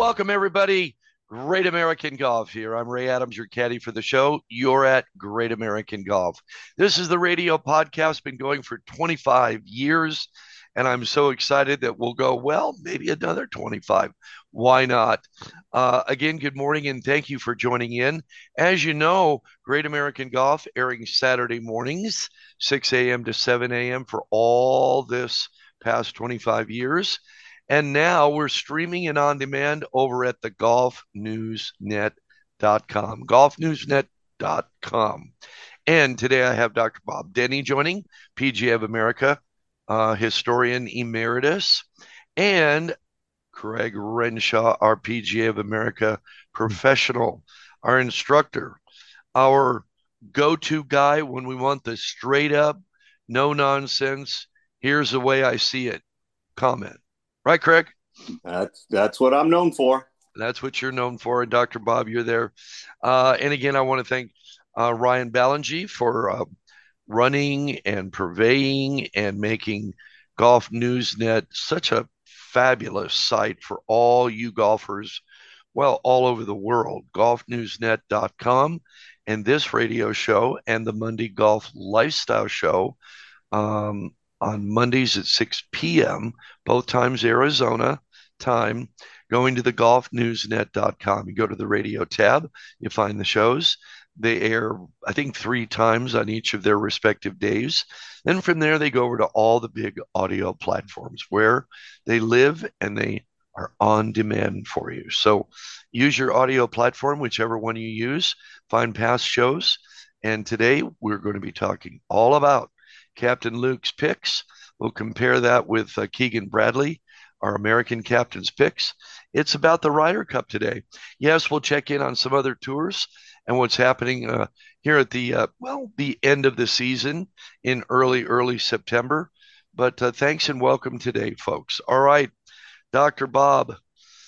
welcome everybody. Great American Golf here. I'm Ray Adams, your caddy for the show. You're at Great American Golf. This is the radio podcast, been going for 25 years, and I'm so excited that we'll go, well, maybe another 25. Why not? Again, good morning, and thank you for joining in. As you know, Great American Golf airing Saturday mornings, 6 a.m. to 7 a.m. for all this past 25 years. And now we're streaming and on demand over at the golfnewsnet.com. Golfnewsnet.com. And today I have Dr. Bob Denny joining, PGA of America historian emeritus, and Craig Renshaw, our PGA of America professional, our instructor, our go to guy when we want the straight up, no nonsense, here's the way I see it comment. Right, Craig? That's what I'm known for. That's what you're known for. And Dr. Bob, you're there. And again, I want to thank Ryan Ballingy for running and purveying and making Golf Newsnet such a fabulous site for all you golfers, well, all over the world. Golfnewsnet.com and this radio show and the Monday Golf Lifestyle Show on Mondays at 6 p.m., both times Arizona time, going to the golfnewsnet.com. You go to the radio tab, you find the shows. They air, I think, 3 times on each of their respective days. Then from there, they go over to all the big audio platforms where they live and they are on demand for you. So use your audio platform, whichever one you use, find past shows. And today we're going to be talking all about Captain Luke's picks. We'll compare that with Keegan Bradley, our American captain's picks. It's about the Ryder Cup today. Yes, we'll check in on some other tours and what's happening here at the end of the season in early September. But thanks and welcome today, folks. All right, Dr. Bob.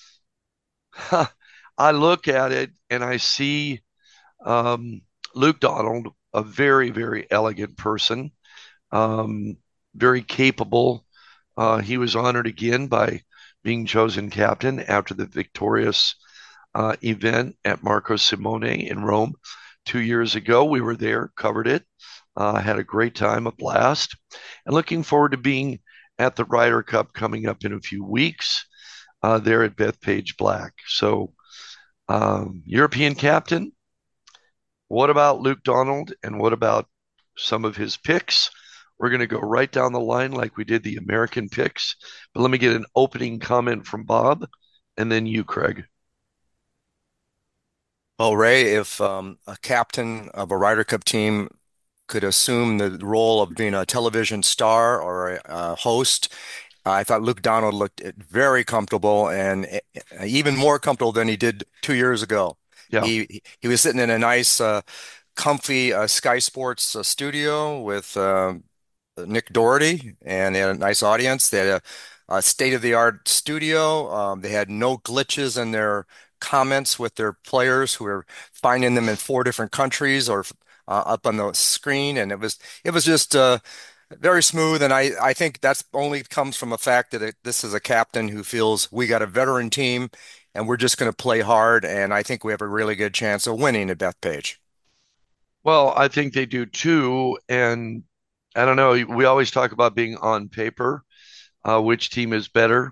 I look at it and I see Luke Donald, a very, very elegant person. Very capable. He was honored again by being chosen captain after the victorious event at Marco Simone in Rome 2 years ago. We were there, covered it, had a great time, a blast, and looking forward to being at the Ryder Cup coming up in a few weeks there at Bethpage Black. So, European captain. What about Luke Donald, and what about some of his picks? We're going to go right down the line like we did the American picks. But let me get an opening comment from Bob and then you, Craig. Well, Ray, if a captain of a Ryder Cup team could assume the role of being a television star or a host, I thought Luke Donald looked very comfortable and even more comfortable than he did 2 years ago. Yeah. He was sitting in a nice, comfy Sky Sports studio with Nick Doherty, and they had a nice audience. They had a state-of-the-art studio. They had no glitches in their comments with their players who were finding them in 4 different countries or up on the screen, and it was just very smooth. And I think that's only comes from the fact that this is a captain who feels we got a veteran team, and we're just going to play hard. And I think we have a really good chance of winning at Bethpage. Well, I think they do too. And I don't know. We always talk about being on paper, which team is better.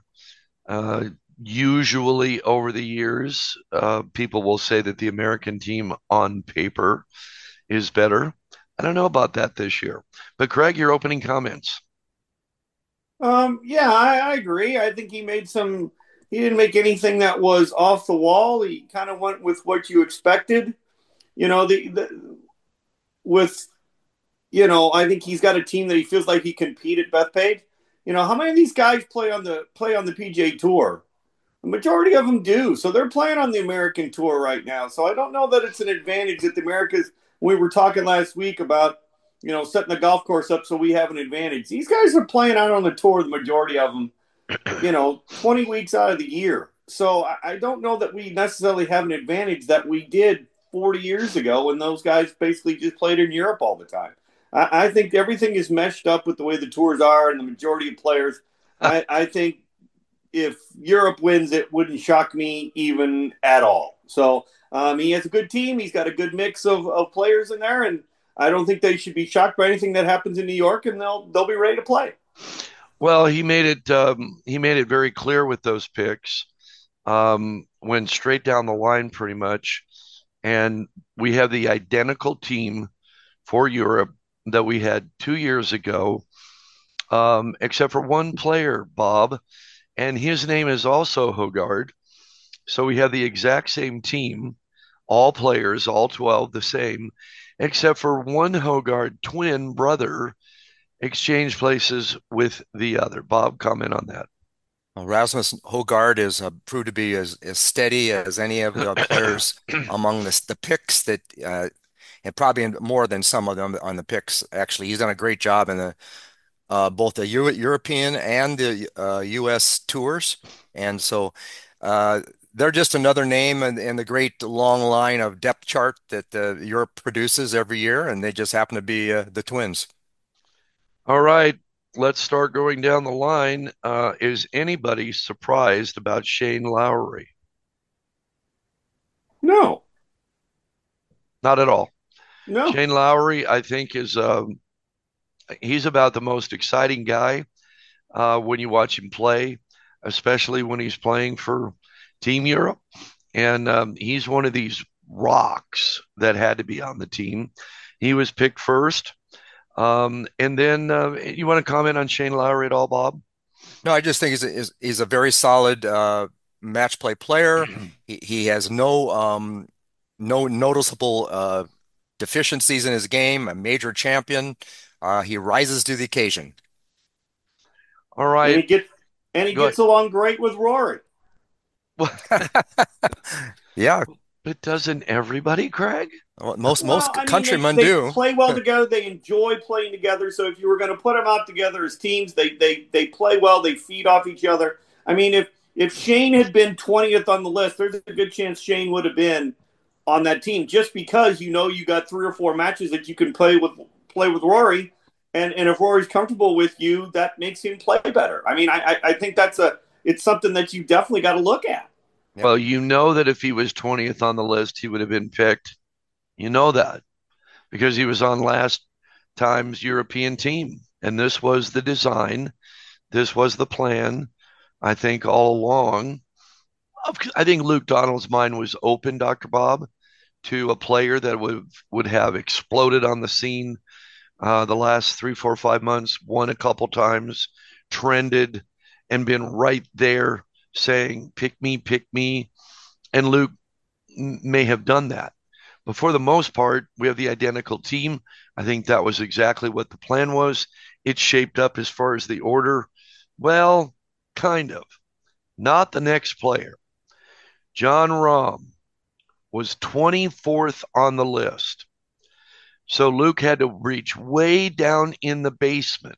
Usually over the years, people will say that the American team on paper is better. I don't know about that this year. But Craig, your opening comments. Yeah, I agree. I think he didn't make anything that was off the wall. He kind of went with what you expected. You know, with, I think he's got a team that he feels like he can compete at Bethpage. How many of these guys play on the PGA Tour? The majority of them do. So they're playing on the American Tour right now. So I don't know that it's an advantage that the Americas, we were talking last week about, setting the golf course up so we have an advantage. These guys are playing out on the tour, the majority of them, 20 weeks out of the year. So I don't know that we necessarily have an advantage that we did 40 years ago when those guys basically just played in Europe all the time. I think everything is meshed up with the way the tours are and the majority of players. I think if Europe wins, it wouldn't shock me even at all. So he has a good team. He's got a good mix of players in there, and I don't think they should be shocked by anything that happens in New York, and they'll be ready to play. Well, he made it very clear with those picks. Went straight down the line pretty much, and we have the identical team for Europe that we had 2 years ago, except for one player, Bob, and his name is also Hogard. So we have the exact same team, all players, all 12 the same, except for one Hogard twin brother exchange places with the other. Bob, comment on that. Rasmus Hogard is proved to be as steady as any of the players among the picks that, and probably more than some of them on the picks. Actually, he's done a great job in the both the European and the U.S. tours, and so they're just another name in the great long line of depth chart that Europe produces every year, and they just happen to be the Twins. All right, let's start going down the line. Is anybody surprised about Shane Lowry? No, Not at all. no. Shane Lowry, I think, is he's about the most exciting guy when you watch him play, especially when he's playing for Team Europe. And he's one of these rocks that had to be on the team. He was picked first. And then you want to comment on Shane Lowry at all, Bob? No, I just think he's a very solid match play player. He has no noticeable deficiencies in his game. A major champion. He rises to the occasion. All And right. he Go ahead. gets along great with Rory. Yeah, But doesn't everybody, Craig? well, most Well, I mean, countrymen they do. play well together. They enjoy playing together. So if you were going to put them out together as teams, they play well. They feed off each other. I mean, if Shane had been 20th on the list, there's a good chance Shane would have been on that team just because you got 3 or 4 matches that you can play with Rory, and if Rory's comfortable with you, that makes him play better. I mean, I think it's something that you definitely got to look at. Yep. Well, you know that if he was 20th on the list, he would have been picked. You know that because he was on last time's European team. And this was the design. This was the plan, I think, all along. I think Luke Donald's mind was open, Dr. Bob, to a player that would have exploded on the scene the last 3, 4, 5 months, won a couple times, trended, and been right there saying, pick me. And Luke may have done that. But for the most part, we have the identical team. I think that was exactly what the plan was. It shaped up as far as the order. Well, kind of. Not the next player. Jon Rahm was 24th on the list. So Luke had to reach way down in the basement,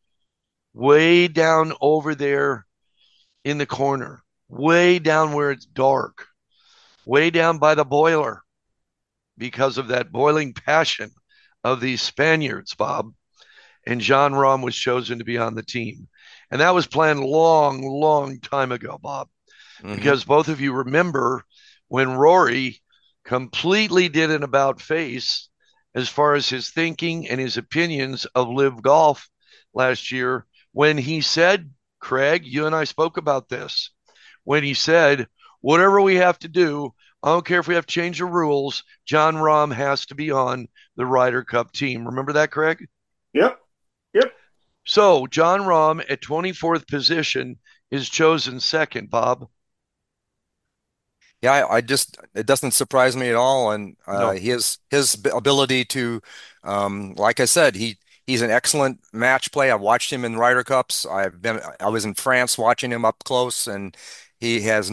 way down over there in the corner, way down where it's dark, way down by the boiler because of that boiling passion of these Spaniards, Bob. And Jon Rahm was chosen to be on the team. And that was planned long, long time ago, Bob, because both of you remember when Rory completely did an about face as far as his thinking and his opinions of Live Golf last year when he said, Craig, you and I spoke about this, when he said, whatever we have to do, I don't care if we have to change the rules, Jon Rahm has to be on the Ryder Cup team. Remember that, Craig? Yep. Yep. So Jon Rahm at 24th position is chosen second, Bob. Yeah, it doesn't surprise me at all, and No. his ability to, like I said, he's an excellent match play. I've watched him in Ryder Cups. I was in France watching him up close, and he has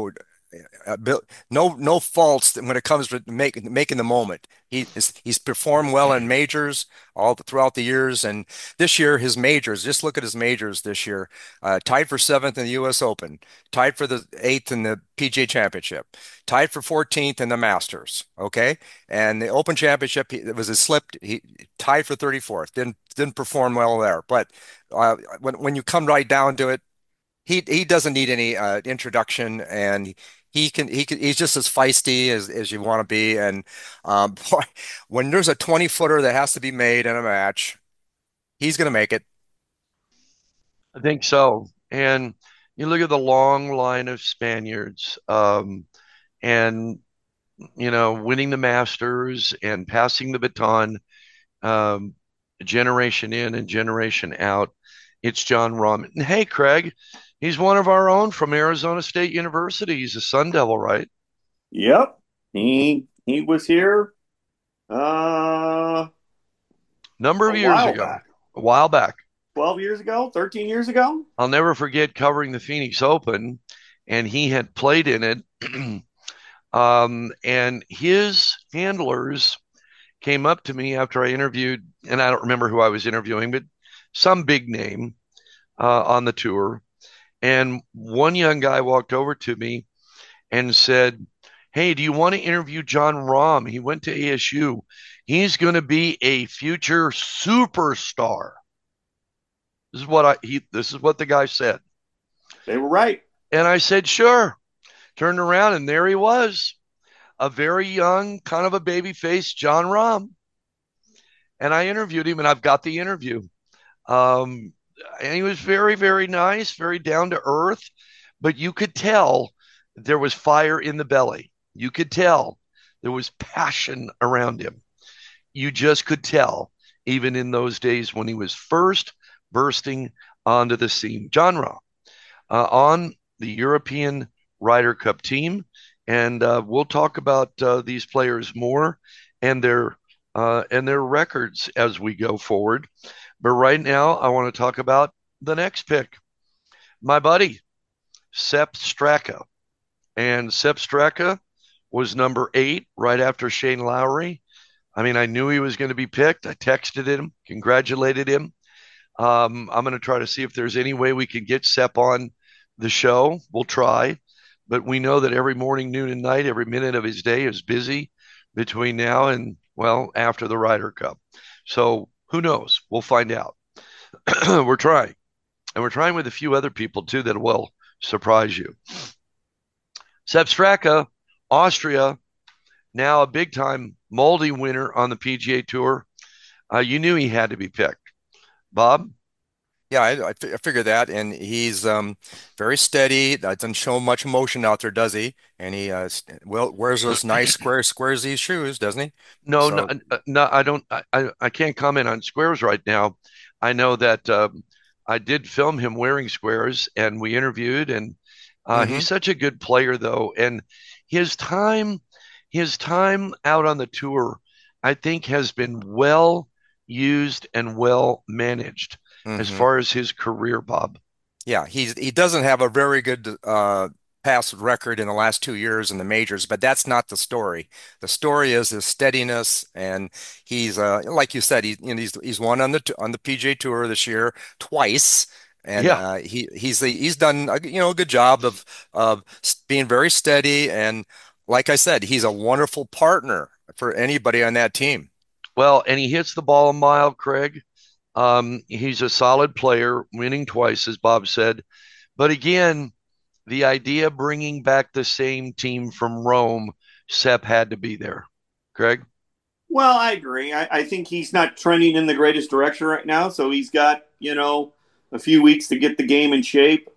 no faults when it comes to making the moment. He's performed well in majors throughout the years, and this year his majors. Just look at his majors this year. Tied for seventh in the U.S. Open, tied for the eighth in the PGA Championship, tied for 14th in the Masters. Okay, and the Open Championship it was a slip. He tied for 34th. Didn't perform well there, but when you come right down to it. he doesn't need any introduction, and he's just as feisty as you want to be. And boy, when there's a 20-footer that has to be made in a match, he's going to make it. I think so. And you look at the long line of Spaniards, and winning the Masters and passing the baton, um, generation in and generation out. It's Jon Rahm. And hey, Craig, he's one of our own from Arizona State University. He's a Sun Devil, right? Yep. He was here uh Number a of years while ago, back. a while back. 12 years ago, 13 years ago. I'll never forget covering the Phoenix Open, and he had played in it. And his handlers came up to me after I interviewed, and I don't remember who I was interviewing, but some big name on the tour. And one young guy walked over to me and said, "Hey, do you want to interview Jon Rahm? He went to ASU. He's going to be a future superstar." This is what the guy said. They were right. And I said, "Sure." Turned around and there he was, a very young, kind of a baby face Jon Rahm. And I interviewed him, and I've got the interview. Um, and he was very, very nice, very down to earth, but you could tell there was fire in the belly. You could tell there was passion around him. You just could tell, even in those days when he was first bursting onto the scene. Jon Rahm, on the European Ryder Cup team, and we'll talk about these players more and their records as we go forward. But right now, I want to talk about the next pick, my buddy Sepp Straka, and Sepp Straka was number 8 right after Shane Lowry. I mean, I knew he was going to be picked. I texted him, congratulated him. I'm going to try to see if there's any way we can get Sepp on the show. We'll try, but we know that every morning, noon, and night, every minute of his day is busy between now and, well, after the Ryder Cup. So who knows? We'll find out. We're trying. And we're trying with a few other people too that will surprise you. Sepp Straka, Austria, now a big time multi winner on the PGA Tour. You knew he had to be picked. Bob? Yeah, I figured that, and he's very steady. Doesn't show much emotion out there, does he? And he well wears those nice squaresy shoes, doesn't he? No, no, So, no, I don't. I can't comment on squares right now. I know that I did film him wearing squares, and we interviewed, and hmm he's such a good player, though, and his time, his time out on the tour, I think, has been well used and well managed as hmm far as his career, Bob. Yeah, he doesn't have a very good past record in the last 2 years in the majors, but that's not the story. The story is his steadiness, and he's like you said, he's won on the PGA Tour this year twice, and Yeah. he's done a good job of being very steady, and like I said, he's a wonderful partner for anybody on that team. Well, and he hits the ball a mile, Craig. He's a solid player, winning twice, as Bob said. But again, the idea of bringing back the same team from Rome, Sepp had to be there. Craig? Well, I agree. I think he's not trending in the greatest direction right now. So he's got, a few weeks to get the game in shape.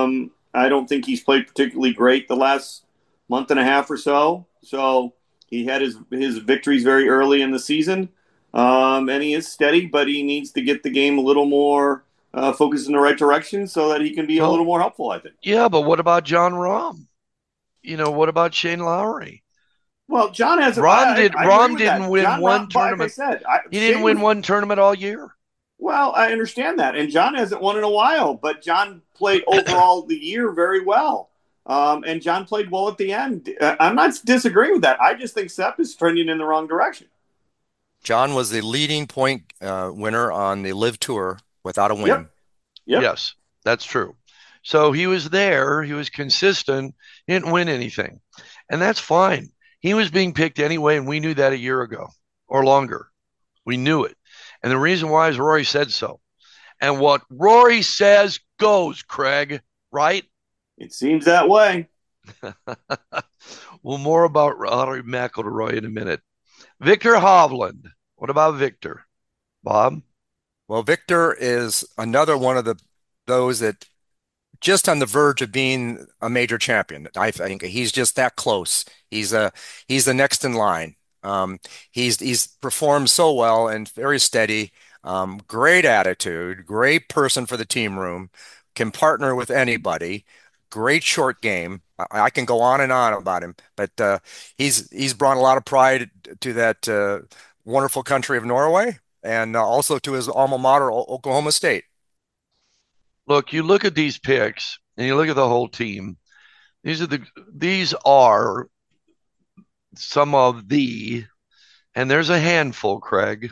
I don't think he's played particularly great the last month and a half or so. So he had his victories very early in the season. And he is steady, but he needs to get the game a little more focused in the right direction so that he can be a little Well, more helpful, I think. yeah, but what about Jon Rahm? What about Shane Lowry? Well, John has. I agree Rahm with didn't that. win John, one like I tournament. said, He didn't Shane win was. one tournament all year. Well, I understand that, and John hasn't won in a while, but John played overall the year very well, and John played well at the end. I'm not disagreeing with that. I just think Sepp is trending in the wrong direction. John was the leading point winner on the Live Tour without a Yep, win. yep. Yes, that's true. So he was there, he was consistent, he didn't win anything. And that's fine. He was being picked anyway, and we knew that a year ago or longer. We knew it. And the reason why is Rory said so. And what Rory says goes, Craig. right? It seems that way. Well, more about Rory McIlroy in a minute. Victor Hovland. What about Victor? Bob? Well, Victor is another one of those that just on the verge of being a major champion. I think he's just that close. He's the next in line. Um, he's performed so well and very steady. Great attitude, great person for the team room. Can partner with anybody. Great short game. I can go on and on about him, but he's brought a lot of pride to that wonderful country of Norway, and also to his alma mater, Oklahoma State. Look, you look at these picks and you look at the whole team. These are some of the, and there's a handful, Craig,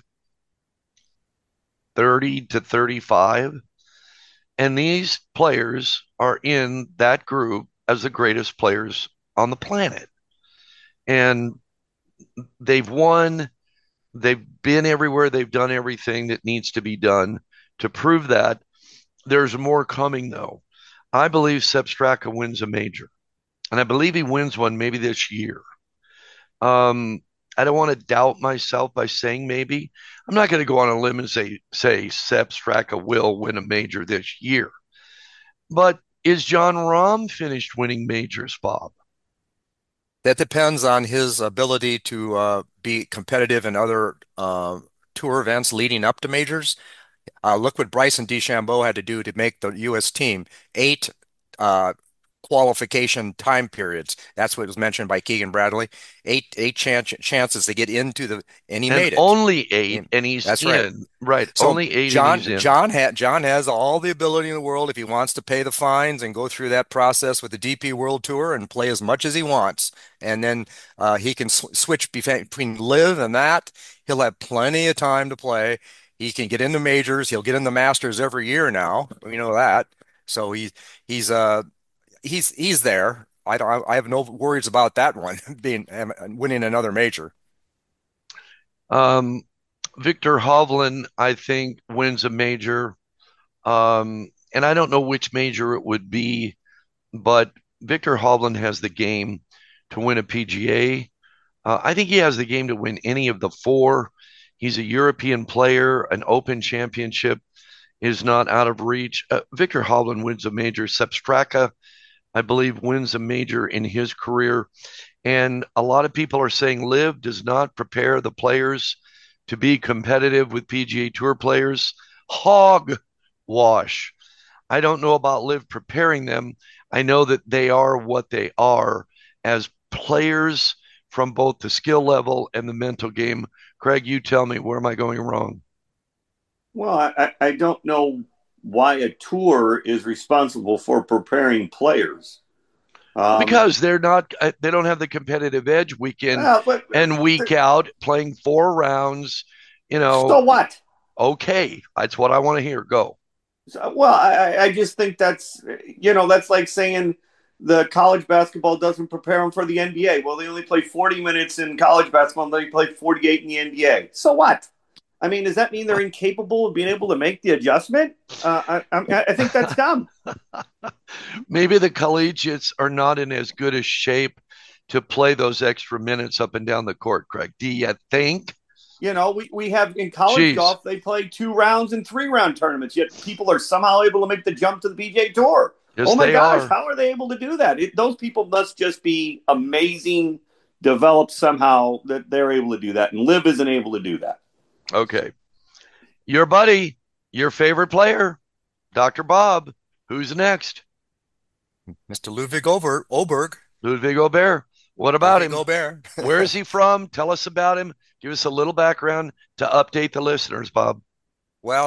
30 to 35. And these players are in that group as the greatest players on the planet. And they've won, they've been everywhere, they've done everything that needs to be done to prove that. There's more coming, though. I believe Sepp Straka wins a major, and I believe he wins one maybe this year. Um, I don't want to doubt myself by saying maybe. I'm not going to go on a limb and say Sepp Straka will win a major this year. But is John Rahm finished winning majors, Bob? That depends on his ability to be competitive in other tour events leading up to majors. Look what Bryson DeChambeau had to do to make the U.S. team. Eight uh, qualification time periods. That's what was mentioned by Keegan Bradley. Eight chances to get into and he And made it. only eight, and he's That's right. in. Right, So only eight, and he's in. John has all the ability in the world if he wants to pay the fines and go through that process with the DP World Tour and play as much as he wants, and then he can switch between live and that. He'll have plenty of time to play. He can get into majors. He'll get in the Masters every year now. We know that. So he's uh he's there. I have no worries about that one being winning another major. Um, Victor Hovland, I think, wins a major. And I don't know which major it would be, but Victor Hovland has the game to win a PGA. I think he has the game to win any of the four. He's a European player. An Open Championship is not out of reach. Victor Hovland wins a major. Sepp Straka, I believe, wins a major in his career. And a lot of people are saying Live does not prepare the players to be competitive with PGA Tour players. Hogwash. I don't know about Live preparing them. I know that they are what they are as players from both the skill level and the mental game. Craig, you tell me, where am I going wrong? Well, I don't know why a tour is responsible for preparing players. Because they don't have the competitive edge week in But and week out playing 4 rounds. You so know, what? okay, that's what I want to hear. Go. Well, I just think that's like saying the college basketball doesn't prepare them for the NBA. Well, they only play 40 minutes in college basketball and they play 48 in the NBA. So what? I mean, does that mean they're incapable of being able to make the adjustment? I think that's dumb. Maybe the collegiates are not in as good a shape to play those extra minutes up and down the court, Craig. Do you think? We have in college golf, they play 2 rounds and 3 round tournaments, yet people are somehow able to make the jump to the PGA Tour. Yes, oh my they gosh, are. how are they able to do that? Those people must just be amazing, developed somehow that they're able to do that. And Liv isn't able to do that. Okay. Your buddy, your favorite player, Dr. Bob. Who's next? Mr. Ludwig Oberg. Ludwig Aubert. What about Ludwig him? Aubert. Where is he from? Tell us about him. Give us a little background to update the listeners, Bob. Well,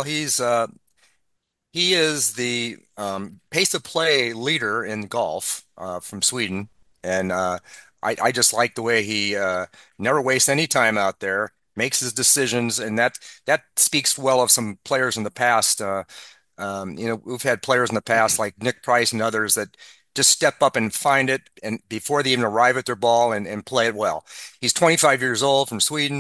he is the pace of play leader in golf from Sweden, and I just like the way he never wastes any time out there, makes his decisions, and that speaks well of some players in the past. We've had players in the past like Nick Price and others that just step up and find it, and before they even arrive at their ball and play it well. He's 25 years old from Sweden.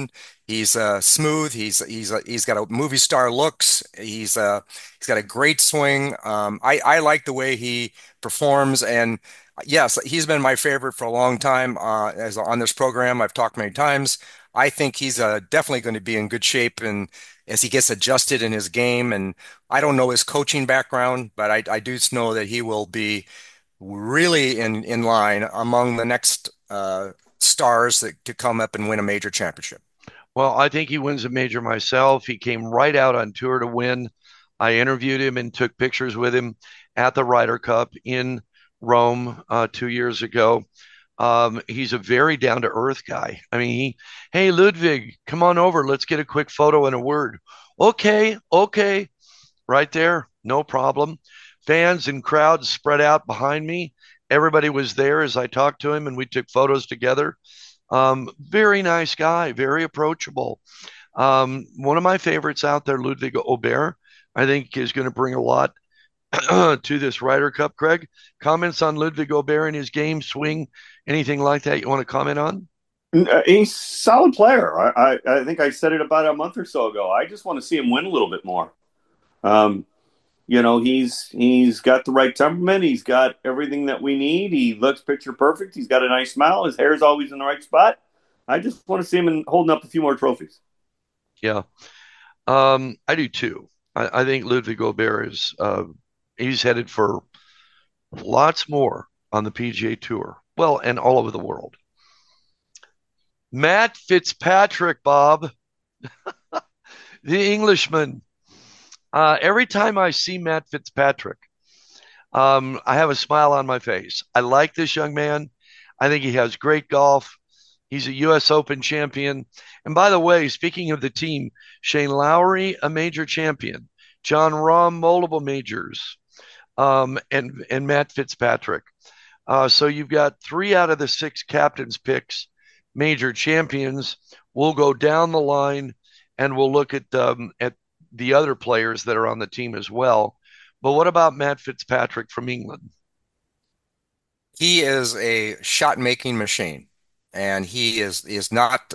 He's smooth. He's got a movie star looks. He's got a great swing. I like the way he performs, and yes, he's been my favorite for a long time. As on this program, I've talked many times. I think he's definitely going to be in good shape, and as he gets adjusted in his game, and I don't know his coaching background, but I do know that he will be really in line among the next stars that to come up and win a major championship. Well, I think he wins a major myself. He came right out on tour to win. I interviewed him and took pictures with him at the Ryder Cup in Rome 2 years ago. He's a very down to earth guy. I mean, hey, Ludwig, come on over. Let's get a quick photo and a word. Okay, okay, right there, no problem. Fans and crowds spread out behind me. Everybody was there as I talked to him and we took photos together. Very nice guy, very approachable. One of my favorites out there, Ludwig Aubert, I think is going to bring a lot to this Ryder Cup. Craig, comments on Ludwig Aubert and his game, swing, anything like that you want to comment on? He's a solid player. I think I said it about a month or so ago. I just want to see him win a little bit more. Um, he's got the right temperament. He's got everything that we need. He looks picture perfect. He's got a nice smile. His hair is always in the right spot. I just want to see him holding up a few more trophies. Yeah, I do too. I think Ludwig Gobert is he's headed for lots more on the PGA Tour. Well, and all over the world. Matt Fitzpatrick, Bob, the Englishman. Every time I see Matt Fitzpatrick, I have a smile on my face. I like this young man. I think he has great golf. He's a U.S. Open champion. And by the way, speaking of the team, Shane Lowry, a major champion, John Rahm, multiple majors, and Matt Fitzpatrick. So you've got 3 out of the 6 captains' picks, major champions. We'll go down the line and we'll look at the other players that are on the team as well. But what about Matt Fitzpatrick from England? He is a shot making machine, and he is not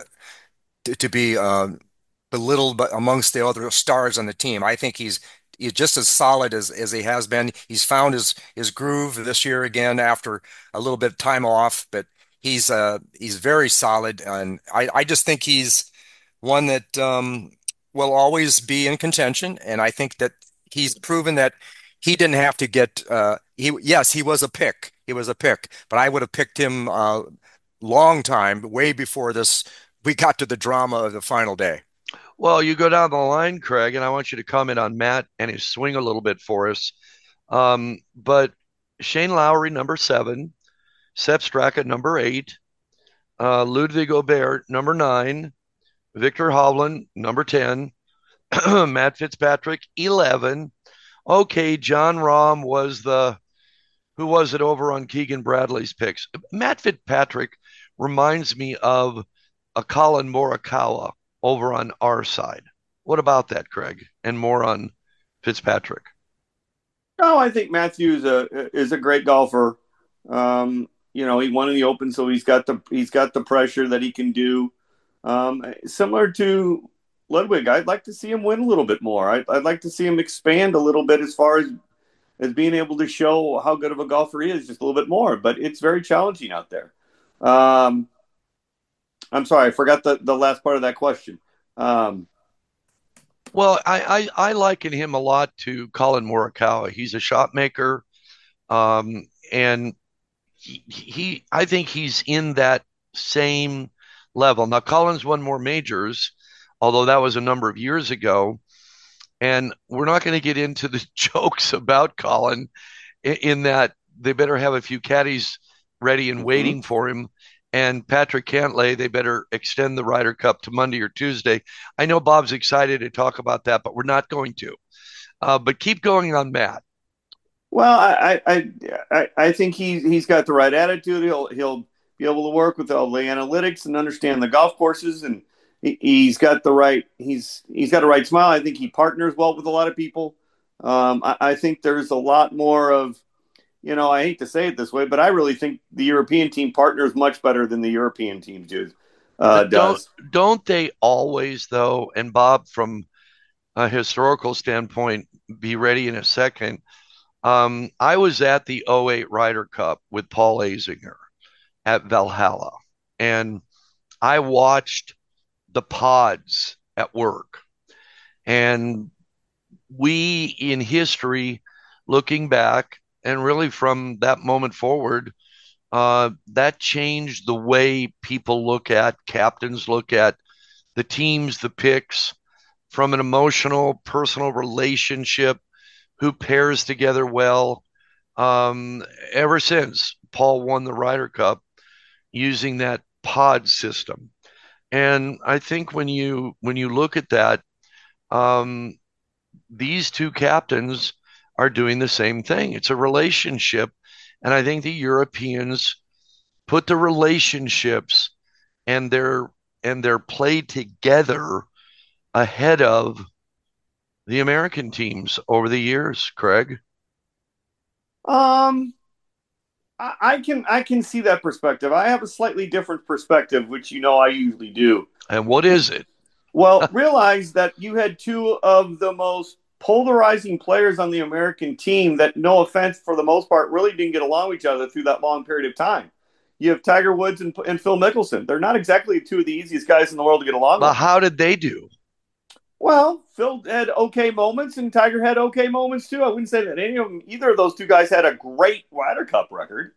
to be belittled but amongst the other stars on the team. I think he's just as solid as he has been. He's found his groove this year again after a little bit of time off, but he's very solid, and I just think he's one that will always be in contention. And I think that he's proven that he didn't have to get he yes, he was a pick. He was a pick, but I would have picked him long time, way before this we got to the drama of the final day. Well, you go down the line, Craig, and I want you to comment on Matt and his swing a little bit for us. But Shane Lowry, number 7, Sepp Straka, number 8, Ludwig Gobert, number 9, Victor Hovland, number 10, Matt Fitzpatrick, 11. Okay, John Rahm was who was it over on Keegan Bradley's picks? Matt Fitzpatrick reminds me of a Colin Morikawa over on our side. What about that, Craig? And more on Fitzpatrick. No, I think Matthew is a great golfer. He won in the Open, so he's got the pressure that he can do. Similar to Ludwig, I'd like to see him win a little bit more. I'd like to see him expand a little bit as far as being able to show how good of a golfer he is, just a little bit more. But it's very challenging out there. Um, I'm sorry, I forgot the last part of that question. Um, Well, I liken him a lot to Colin Morikawa. He's a shot maker, and I think he's in that same level. Now, Colin's won more majors, although that was a number of years ago. And we're not going to get into the jokes about Colin in that they better have a few caddies ready and mhm. waiting for him. And Patrick Cantlay, they better extend the Ryder Cup to Monday or Tuesday. I know Bob's excited to talk about that, but we're not going to. But keep going on Matt. Well, I think he's got the right attitude. He'll be able to work with all the analytics and understand the golf courses, and he's got a right smile. I think he partners well with a lot of people. I think there's a lot more of, I hate to say it this way, but I really think the European team partners much better than the European teams do. But don't does. don't they always though? And Bob, from a historical standpoint, be ready in a second. I was at the '08 Ryder Cup with Paul Azinger at Valhalla, and I watched the pods at work. And we, in history, looking back, and really from that moment forward, that changed the way people look at captains, look at the teams, the picks, from an emotional, personal relationship, who pairs together well. Ever since Paul won the Ryder Cup using that pod system, and I think when you look at that, um, these two captains are doing the same thing. It's a relationship, and I think the Europeans put the relationships and their play together ahead of the American teams over the years, Craig. Um, I can see that perspective. I have a slightly different perspective, which I usually do. And what is it? Well, realize that you had two of the most polarizing players on the American team that, no offense, for the most part, really didn't get along with each other through that long period of time. You have Tiger Woods and Phil Mickelson. They're not exactly two of the easiest guys in the world to get along But with. how did they do? Well, Phil had okay moments, and Tiger had okay moments too. I wouldn't say that either of those two guys had a great Ryder Cup record,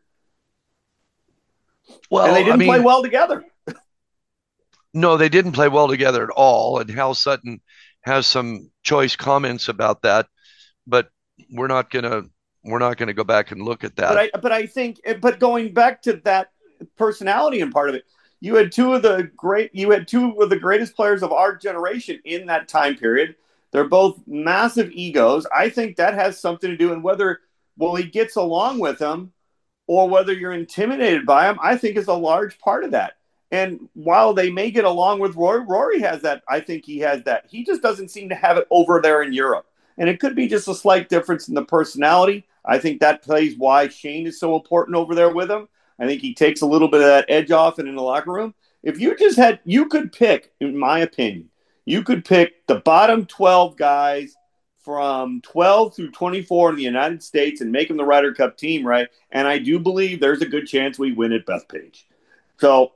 and they Well, I didn't play mean, well together. no, they didn't play well together at all. And Hal Sutton has some choice comments about that, but we're not gonna we're not gonna go back and look at But that. I think going back to that personality and part of it, you had two of the greatest players of our generation in that time period. They're both massive egos. I think that has something to do, and whether he gets along with them or whether you're intimidated by him, I think is a large part of that. And while they may get along with Rory has that. I think he has that. He just doesn't seem to have it over there in Europe. And it could be just a slight difference in the personality. I think that plays why Shane is so important over there with him. I think he takes a little bit of that edge off and in the locker room. If you just had, you could pick, in my opinion, you could pick the bottom 12 guys from 12 through 24 in the United States and make them the Ryder Cup team, right? And I do believe there's a good chance we win at Bethpage. So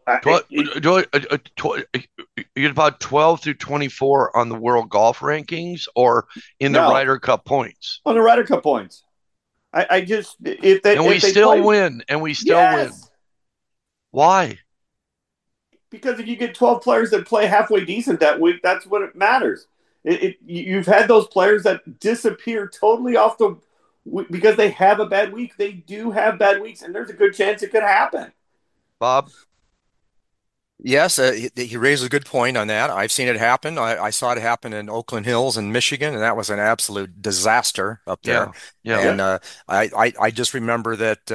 You're about 12 through 24 on the world golf rankings or in the no, Ryder Cup points. on the Ryder Cup points. I just And we if they still play, win. And we still win. yes, Why? because if you get 12 players that play halfway decent that week, that's what it matters. You've had those players that disappear totally off the because they have a bad week. They do have bad weeks, and there's a good chance it could happen. Bob? Yes, he raised a good point on that. I've seen it happen. I saw it happen in Oakland Hills in Michigan, and that was an absolute disaster up there. Yeah. Yeah. Yeah, And I just remember that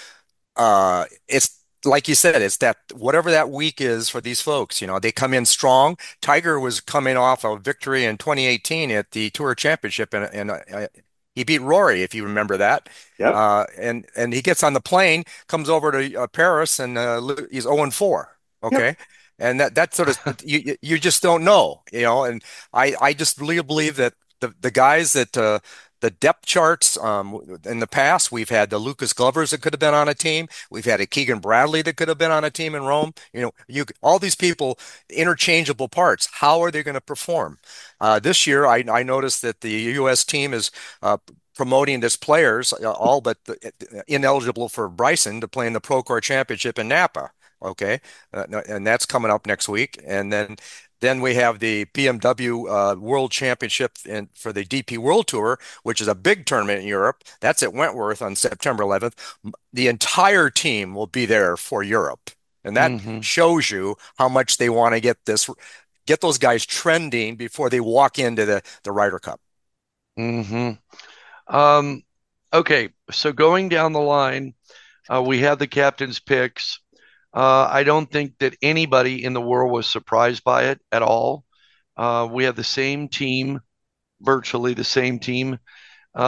it's like you said, it's that whatever that week is for these folks, they come in strong. Tiger was coming off a victory in 2018 at the Tour Championship, and he beat Rory, if you remember that. yep, And he gets on the plane, comes over to Paris, and he's 0-4. yep. Okay. And that sort of you just don't know, and I just really believe that the guys that the depth charts in the past, we've had the Lucas Glovers that could have been on a team. We've had a Keegan Bradley that could have been on a team in Rome. All these people, interchangeable parts. How are they going to perform? This year, I noticed that the U.S. team is promoting this players, all but ineligible for Bryson to play in the Procore Championship in Napa. Okay, and that's coming up next week, and then we have the BMW World Championship for the DP World Tour, which is a big tournament in Europe. That's at Wentworth on September 11th. The entire team will be there for Europe, and that Mm-hmm. shows you how much they want to get those guys trending before they walk into the Ryder Cup. Mm-hmm. Um, okay. So going down the line, we have the captain's picks. I don't think that anybody in the world was surprised by it at all. We have the same team, virtually the same team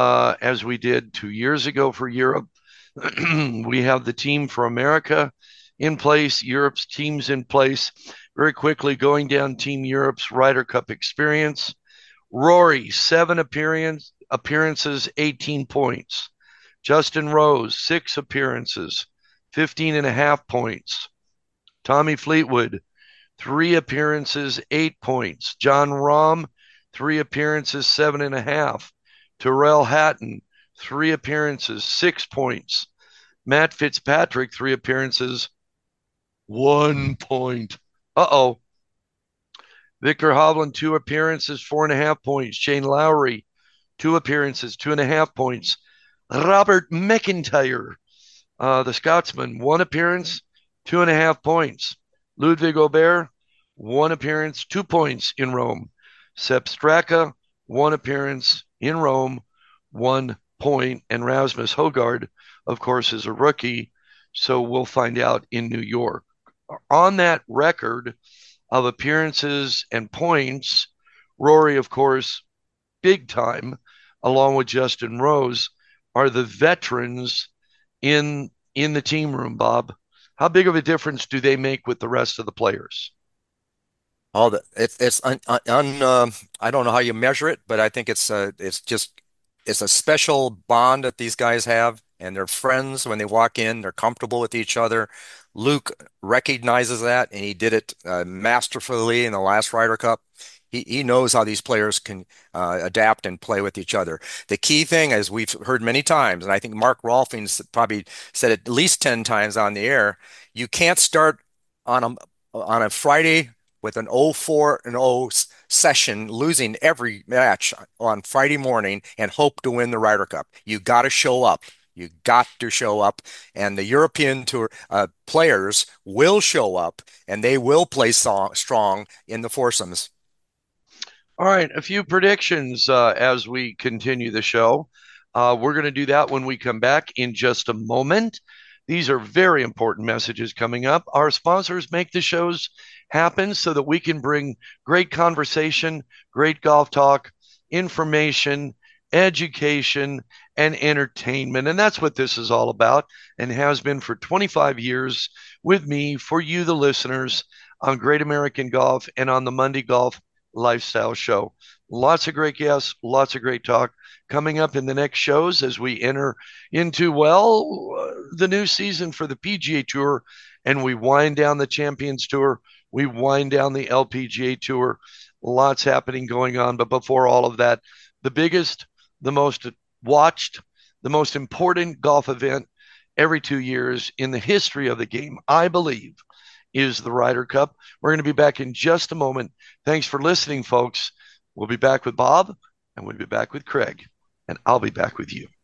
as we did 2 years ago for Europe. We have the team for America, in place, Europe's teams in place. Very quickly, going down Team Europe's Ryder Cup experience. Rory, 7 appearances, 18 points. Justin Rose, 6 appearances, 15.5 points. Tommy Fleetwood, 3 appearances, 8 points. Jon Rahm, 3 appearances, 7.5. Tyrrell Hatton, 3 appearances, 6 points. Matt Fitzpatrick, 3 appearances, 1 point. Victor Hovland, 2 appearances, 4.5 points. Shane Lowry, 2 appearances, 2.5 points. Robert McIntyre, the Scotsman, 1 appearance, 2.5 points. Ludwig Aubert, 1 appearance, 2 points in Rome. Sepp Straka, 1 appearance in Rome, 1 point. And Rasmus Højgaard, of course, is a rookie, so we'll find out in New York. On that record of appearances and points, Rory, of course, big time, along with Justin Rose, are the veterans in the team room, Bob. How big of a difference do they make with the rest of the players? I don't know how you measure it, but I think it's a special bond that these guys have, and they're friends when they walk in. They're comfortable with each other. Luke recognizes that, and he did it masterfully in the last Ryder Cup. He knows how these players can adapt and play with each other. The key thing, as we've heard many times, and I think Mark Rolfing's probably said it at least 10 times on the air, you can't start on a Friday with an 0-4-0 session, losing every match on Friday morning and hope to win the Ryder Cup. You got to show up. You got to show up, and the European Tour players will show up, and they will play strong in the foursomes. All right, a few predictions as we continue the show. We're going to do that when we come back in just a moment. These are very important messages coming up. Our sponsors make the shows happen so that we can bring great conversation, great golf talk, information, education, and entertainment. And that's what this is all about, and has been for 25 years with me, for you, the listeners, on Great American Golf and on the Monday Golf Lifestyle Show. Lots of great guests, lots of great talk coming up in the next shows as we enter into, the new season for the PGA Tour, and we wind down the Champions Tour. We wind down the LPGA Tour. Lots happening going on. But before all of that, the biggest, the most watched, the most important golf event every 2 years in the history of the game, I believe, is the Ryder Cup. We're going to be back in just a moment. Thanks for listening, folks. We'll be back with Bob, and we'll be back with Craig, and I'll be back with you.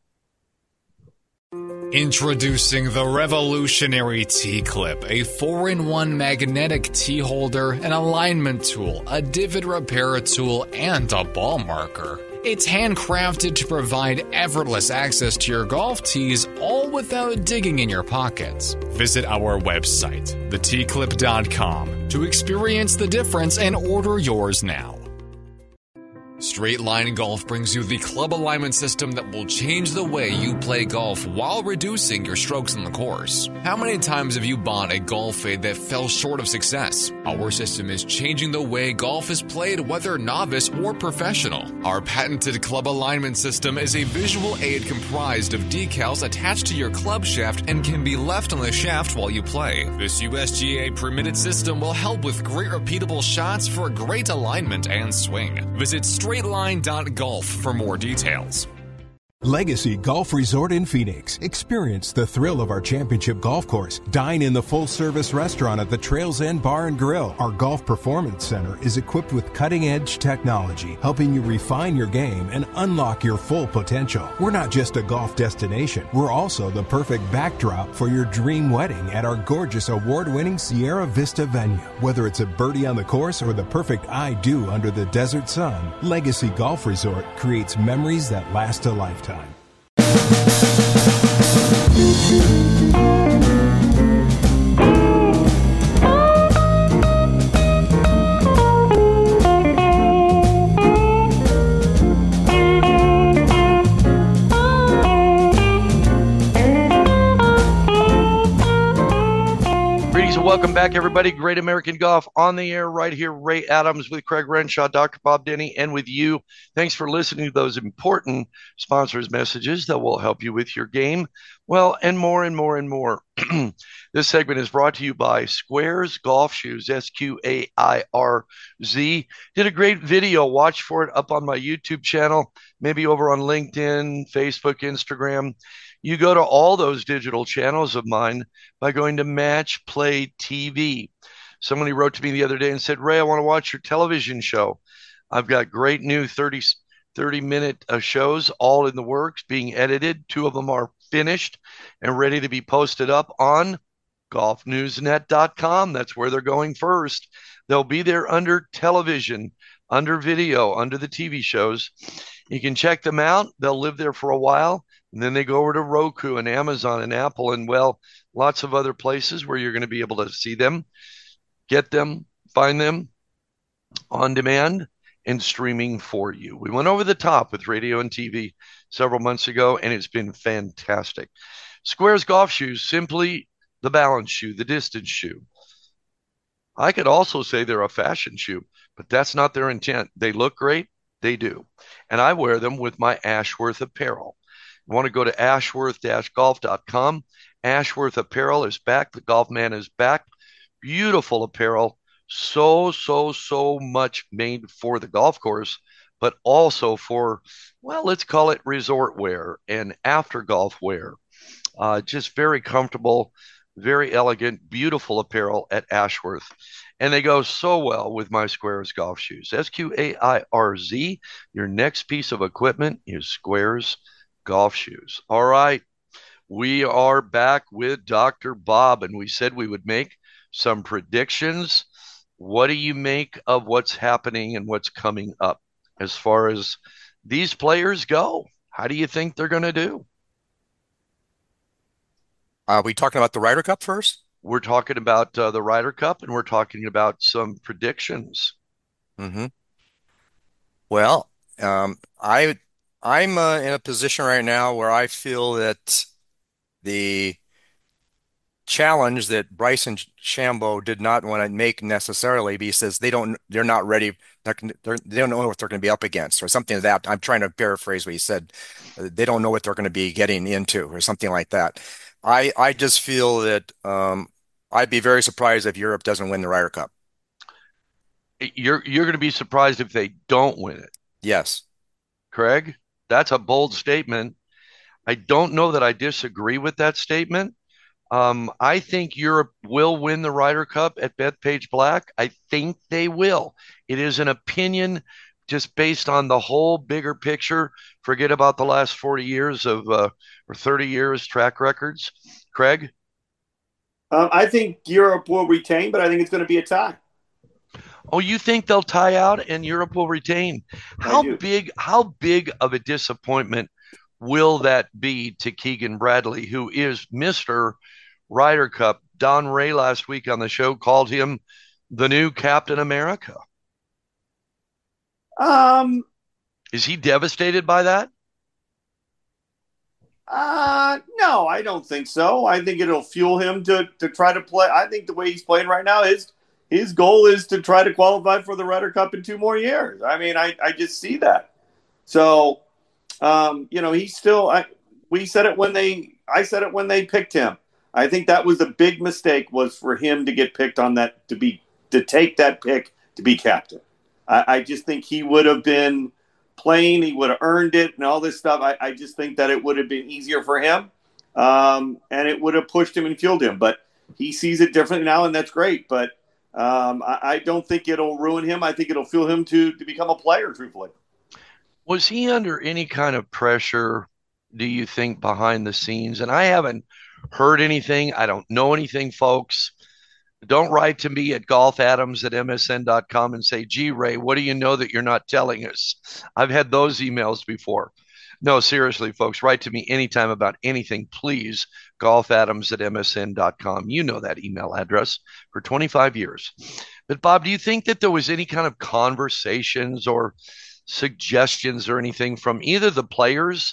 Introducing the revolutionary T-Clip, a 4-in-1 magnetic T-holder, an alignment tool, a divot repair tool, and a ball marker. It's handcrafted to provide effortless access to your golf tees, all without digging in your pockets. Visit our website, thetclip.com, to experience the difference and order yours now. Straight Line Golf brings you the club alignment system that will change the way you play golf while reducing your strokes on the course. How many times have you bought a golf fade that fell short of success? Our system is changing the way golf is played, whether novice or professional. Our patented club alignment system is a visual aid comprised of decals attached to your club shaft and can be left on the shaft while you play. This USGA permitted system will help with great repeatable shots for great alignment and swing. Visit straightline.golf for more details. Legacy Golf Resort in Phoenix. Experience the thrill of our championship golf course. Dine in the full-service restaurant at the Trails End Bar and Grill. Our Golf Performance Center is equipped with cutting-edge technology, helping you refine your game and unlock your full potential. We're not just a golf destination. We're also the perfect backdrop for your dream wedding at our gorgeous award-winning Sierra Vista venue. Whether it's a birdie on the course or the perfect I do under the desert sun, Legacy Golf Resort creates memories that last a lifetime. So welcome back, everybody. Great American Golf on the air right here. Ray Adams with Craig Renshaw, Dr. Bob Denny, and with you. Thanks for listening to those important sponsors' messages that will help you with your game. Well, and more and more and more. This segment is brought to you by Squares Golf Shoes, SQAIRZ. Did a great video. Watch for it up on my YouTube channel, maybe over on LinkedIn, Facebook, Instagram. You go to all those digital channels of mine by going to Match Play TV. Somebody wrote to me the other day and said, Ray, I want to watch your television show. I've got great new 30-minute shows all in the works, being edited. 2 of them are finished and ready to be posted up on golfnewsnet.com. That's where they're going first. They'll be there under television, under video, under the TV shows. You can check them out. They'll live there for a while. And then they go over to Roku and Amazon and Apple and, well, lots of other places where you're going to be able to see them, get them, find them on demand and streaming for you. We went over the top with radio and TV several months ago, and it's been fantastic. Squares Golf Shoes, simply the balance shoe, the distance shoe. I could also say they're a fashion shoe, but that's not their intent. They look great. They do. And I wear them with my Ashworth apparel. You want to go to ashworth-golf.com. Ashworth apparel is back. The Golf Man is back. Beautiful apparel. So much made for the golf course, but also for, well, let's call it resort wear and after golf wear. Just very comfortable, very elegant, beautiful apparel at Ashworth. And they go so well with my Squares Golf Shoes. SQAIRZ. Your next piece of equipment is Squares Golf Shoes. All right. We are back with Dr. Bob, and we said we would make some predictions. What do you make of what's happening and what's coming up as far as these players go? How do you think they're going to do? Are we talking about the Ryder Cup first? We're talking about the Ryder Cup, and we're talking about some predictions. Mm-hmm. Well, I'm in a position right now where I feel that the challenge that Bryson Shambo did not want to make necessarily because they're not ready. They don't know what they're going to be up against or something like that. I'm trying to paraphrase what he said. They don't know what they're going to be getting into or something like that. I just feel that I'd be very surprised if Europe doesn't win the Ryder Cup. You're going to be surprised if they don't win it. Yes. Craig, that's a bold statement. I don't know that I disagree with that statement. I think Europe will win the Ryder Cup at Bethpage Black. I think they will. It is an opinion just based on the whole bigger picture. Forget about the last 40 years of or 30 years track records. Craig? I think Europe will retain, but I think it's going to be a tie. Oh, you think they'll tie out and Europe will retain? How big of a disappointment will that be to Keegan Bradley, who is Mr. Ryder Cup? Don Ray last week on the show called him the new Captain America. Is he devastated by that? No, I don't think so. I think it'll fuel him to try to play. I think the way he's playing right now, his goal is to try to qualify for the Ryder Cup in 2 more years. I mean, I just see that. So, he's still. I said it when they picked him. I think that was a big mistake, was for him to get picked on that, to take that pick to be captain. I just think he would have been playing, he would have earned it and all this stuff. I just think that it would have been easier for him, and it would have pushed him and fueled him. But he sees it differently now, and that's great. But I don't think it'll ruin him. I think it'll fuel him to become a player, truthfully. Was he under any kind of pressure, do you think, behind the scenes? And I haven't heard anything. I don't know anything, folks. Don't write to me at golfadams@msn.com and say, gee, Ray, what do you know that you're not telling us? I've had those emails before. No, seriously, folks, write to me anytime about anything, please. golfadams@msn.com. You know that email address for 25 years. But, Bob, do you think that there was any kind of conversations or suggestions or anything from either the players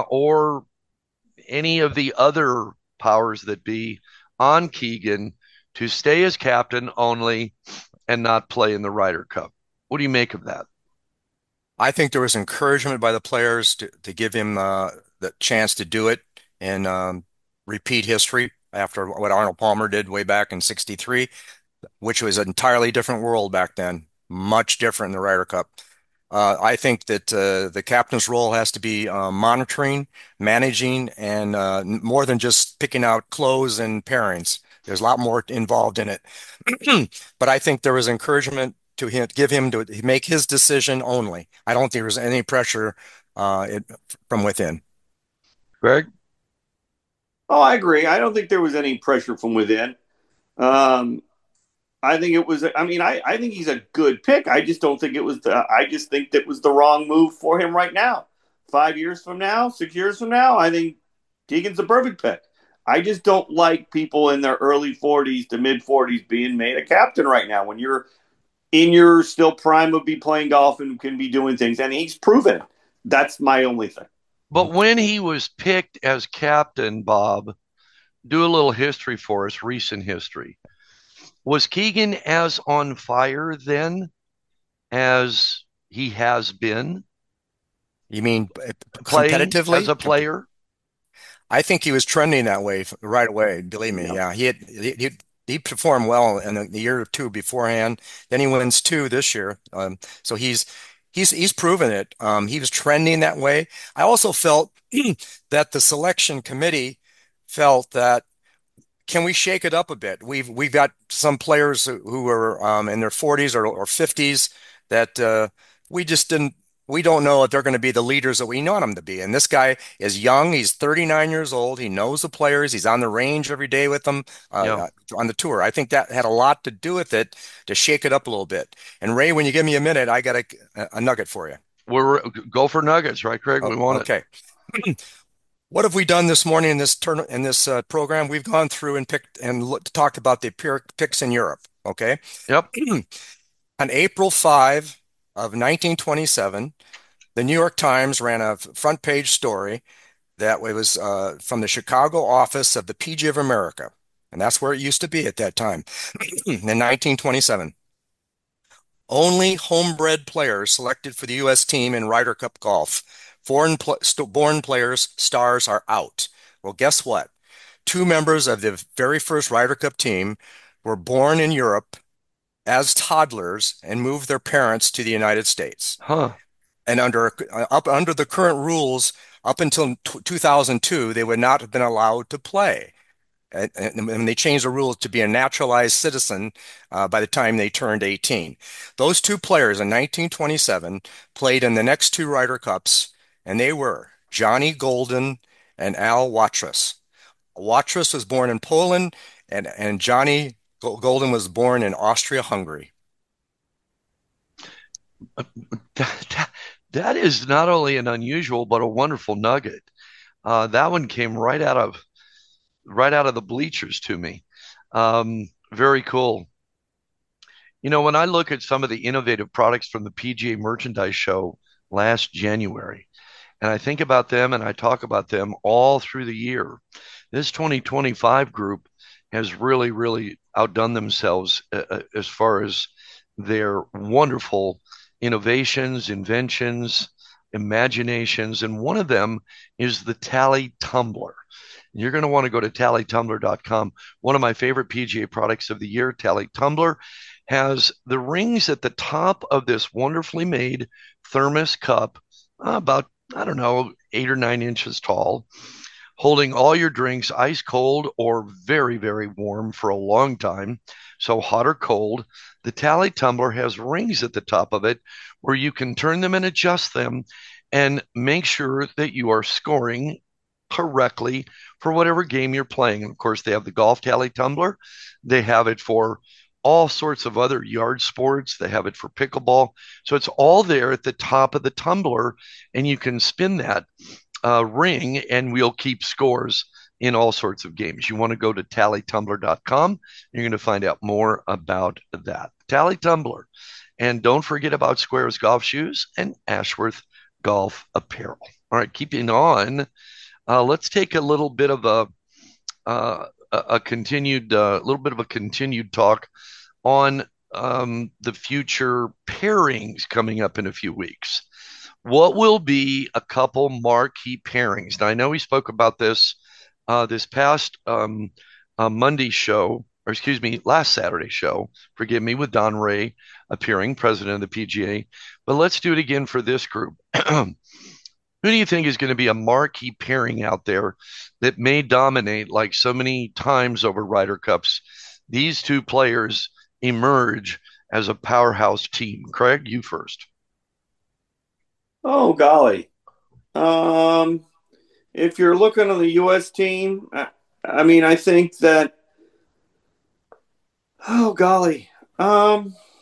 or any of the other powers that be on Keegan to stay as captain only and not play in the Ryder Cup. What do you make of that? I think there was encouragement by the players to give him the chance to do it and repeat history after what Arnold Palmer did way back in '63, which was an entirely different world back then, much different in the Ryder Cup. I think that the captain's role has to be monitoring, managing, and more than just picking out clothes and pairings. There's a lot more involved in it. But I think there was encouragement to give him to make his decision only. I don't think there was any pressure from within. Greg? Oh, I agree. I don't think there was any pressure from within. I think it was. I mean, I think he's a good pick. I just don't think it was. I just think that was the wrong move for him right now. 5 years from now, 6 years from now, I think Keegan's the perfect pick. I just don't like people in their early 40s to mid 40s being made a captain right now when you're in your still prime of be playing golf and can be doing things. And he's proven it. That's my only thing. But when he was picked as captain, Bob, do a little history for us, recent history. Was Keegan as on fire then as he has been? You mean Playing competitively? as a player? I think he was trending that way right away. Believe me, yeah. He performed well in the year or two beforehand. Then he wins two this year. So he's proven it. He was trending that way. I also felt that the selection committee felt that can we shake it up a bit? We've got some players who are in their 40s or 50s that we don't know if they're going to be the leaders that we want them to be. And this guy is young. He's 39 years old. He knows the players. He's on the range every day with them on the tour. I think that had a lot to do with it to shake it up a little bit. And Ray, when you give me a minute, I got a nugget for you. We're go for nuggets, right, Craig? We want it. Okay. What have we done this morning in this program? We've gone through and picked and talked about the picks in Europe. Okay. Yep. On April 5 of 1927, the New York Times ran a front page story that was from the Chicago office of the PGA of America, and that's where it used to be at that time in 1927. Only homebred players selected for the U.S. team in Ryder Cup golf. Foreign-born players, stars, are out. Well, guess what? Two members of the very first Ryder Cup team were born in Europe as toddlers and moved their parents to the United States. Huh. And under the current rules, up until 2002, they would not have been allowed to play. And they changed the rules to be a naturalized citizen by the time they turned 18. Those two players in 1927 played in the next two Ryder Cups, and they were Johnny Golden and Al Watrous. Watrous was born in Poland, and Johnny Golden was born in Austria-Hungary. That is not only an unusual but a wonderful nugget. That one came right out of the bleachers to me. Very cool. You know, when I look at some of the innovative products from the PGA Merchandise Show last January, and I think about them and I talk about them all through the year, this 2025 group has really, really outdone themselves as far as their wonderful innovations, inventions, imaginations. And one of them is the Tally Tumbler. You're going to want to go to tallytumbler.com. One of my favorite PGA products of the year, Tally Tumbler, has the rings at the top of this wonderfully made thermos cup, about, 8 or 9 inches tall, holding all your drinks ice cold or very, very warm for a long time. So hot or cold. The Tally Tumbler has rings at the top of it where you can turn them and adjust them and make sure that you are scoring correctly for whatever game you're playing. And of course, they have the golf Tally Tumbler. They have it for all sorts of other yard sports. They have it for pickleball. So it's all there at the top of the tumbler, and you can spin that ring and we'll keep scores in all sorts of games. You want to go to tallytumbler.com. You're going to find out more about that. Tally Tumbler. And don't forget about Squares golf shoes and Ashworth golf apparel. All right, keeping on. Let's take a little bit of a a continued, little bit of a continued talk on the future pairings coming up in a few weeks. What will be a couple marquee pairings? Now, I know we spoke about this this past Monday show, or excuse me, last Saturday show, forgive me, with Don Ray appearing, president of the PGA. But let's do it again for this group. Who do you think is going to be a marquee pairing out there that may dominate like so many times over Ryder Cups? These two players emerge as a powerhouse team. Craig, you first. Oh, golly. If you're looking on the U.S. team, I mean, I think that, oh, golly. I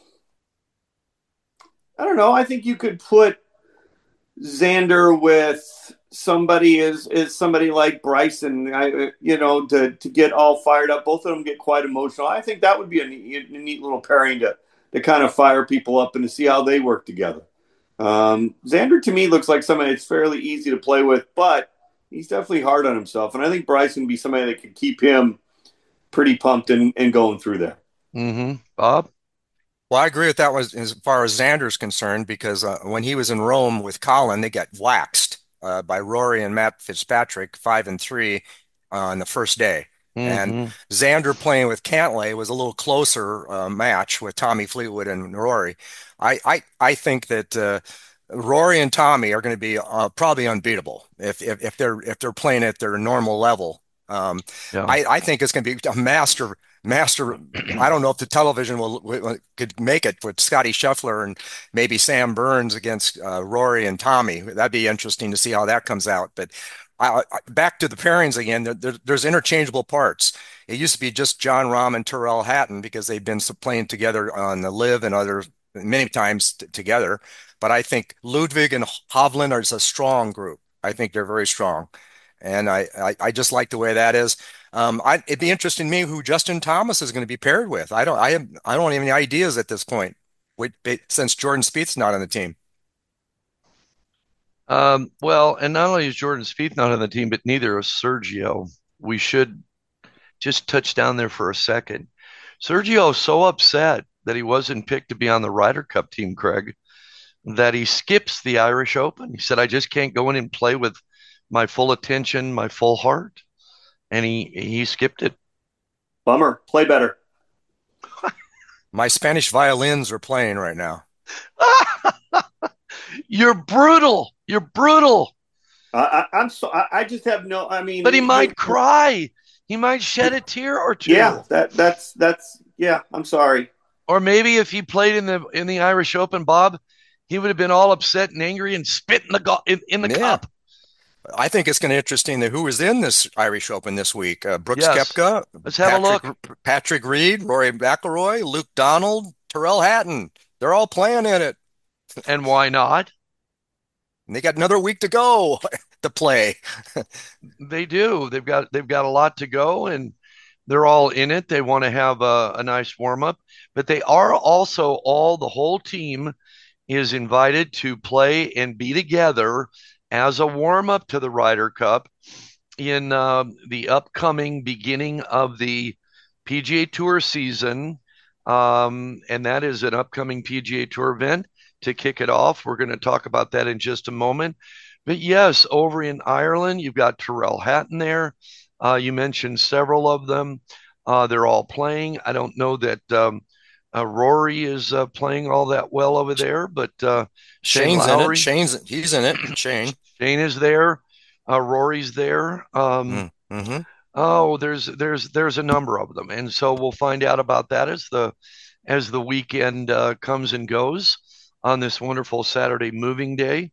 don't know. I think you could put Xander with somebody is somebody like Bryson, to get all fired up. Both of them get quite emotional. I think that would be a neat little pairing to kind of fire people up and to see how they work together. Xander to me looks like somebody that's fairly easy to play with, but he's definitely hard on himself. And I think Bryson would be somebody that could keep him pretty pumped and going through there. Mm-hmm. Bob? Well, I agree with that one as far as Xander's concerned, because when he was in Rome with Colin, they got waxed by Rory and Matt Fitzpatrick, 5-3 on the first day. And Mm-hmm. Xander playing with Cantlay was a little closer match with Tommy Fleetwood and Rory. I think that Rory and Tommy are going to be probably unbeatable if they're playing at their normal level. Yeah. I think it's going to be a master. I don't know if the television could make it with Scotty Scheffler and maybe Sam Burns against Rory and Tommy. That'd be interesting to see how that comes out. But back to the pairings again. There's interchangeable parts. It used to be just Jon Rahm and Tyrrell Hatton because they've been playing together on the Live and other many times together. But I think Ludwig and Hovland are a strong group. I think they're very strong. And I just like the way that is. It'd be interesting to me who Justin Thomas is going to be paired with. I don't have any ideas at this point, since Jordan Spieth's not on the team. Well, and not only is Jordan Spieth not on the team, but neither is Sergio. We should just touch down there for a second. Sergio is so upset that he wasn't picked to be on the Ryder Cup team, Craig, that he skips the Irish Open. He said, I just can't go in and play with my full attention, my full heart. And he skipped it. Bummer. Play better. My Spanish violins are playing right now. You're brutal. You're brutal. I'm so. I just have no. I mean, but he might cry. He might shed a tear or two. Yeah, that's. Yeah, I'm sorry. Or maybe if he played in the Irish Open, Bob, he would have been all upset and angry and spit in the cup. I think it's going to be interesting that who is in this Irish Open this week. Brooks Yes. Koepka. Let's have a look. Patrick Reed, Rory McIlroy, Luke Donald, Tyrrell Hatton. They're all playing in it. And why not? And they got another week to go to play. They do. They've got a lot to go, and they're all in it. They want to have a nice warm up, but they are also the whole team is invited to play and be together as a warm up to the Ryder Cup in the upcoming beginning of the PGA Tour season. And that is an upcoming PGA Tour event to kick it off. We're going to talk about that in just a moment. But yes, over in Ireland, you've got Tyrrell Hatton there. You mentioned several of them. They're all playing. I don't know that Rory is playing all that well over there, but Shane's Lowry, in it. He's in it. Shane is there. Rory's there. Mm-hmm. Oh, there's a number of them, and so we'll find out about that as the weekend comes and goes on this wonderful Saturday moving day.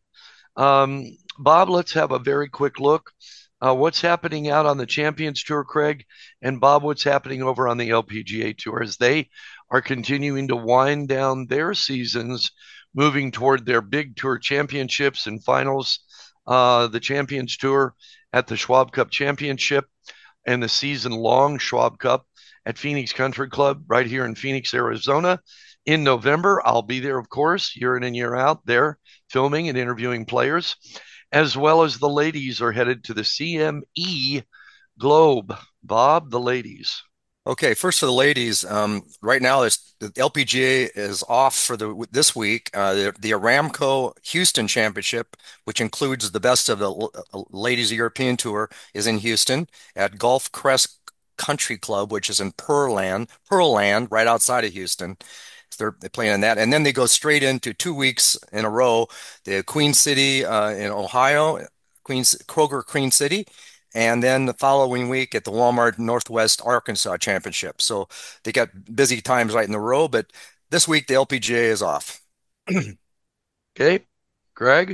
Bob, let's have a very quick look. What's happening out on the Champions Tour, Craig? And Bob, what's happening over on the LPGA Tour as they are continuing to wind down their seasons, moving toward their big tour championships and finals, the Champions Tour at the Schwab Cup Championship and the season-long Schwab Cup at Phoenix Country Club right here in Phoenix, Arizona. In November, I'll be there, of course, year in and year out there, filming and interviewing players, as well as the ladies are headed to the CME globe. Bob, the ladies. Okay, first for the ladies. Right now, the LPGA is off for this week. The Aramco Houston Championship, which includes the best of the ladies European Tour, is in Houston at Gulf Crest Country Club, which is in Pearland, right outside of Houston. So they're playing in that, and then they go straight into 2 weeks in a row. The Queen City in Ohio, Kroger Queen City, and then the following week at the Walmart Northwest Arkansas Championship. So they got busy times right in the row, but this week the LPGA is off. Okay, Greg.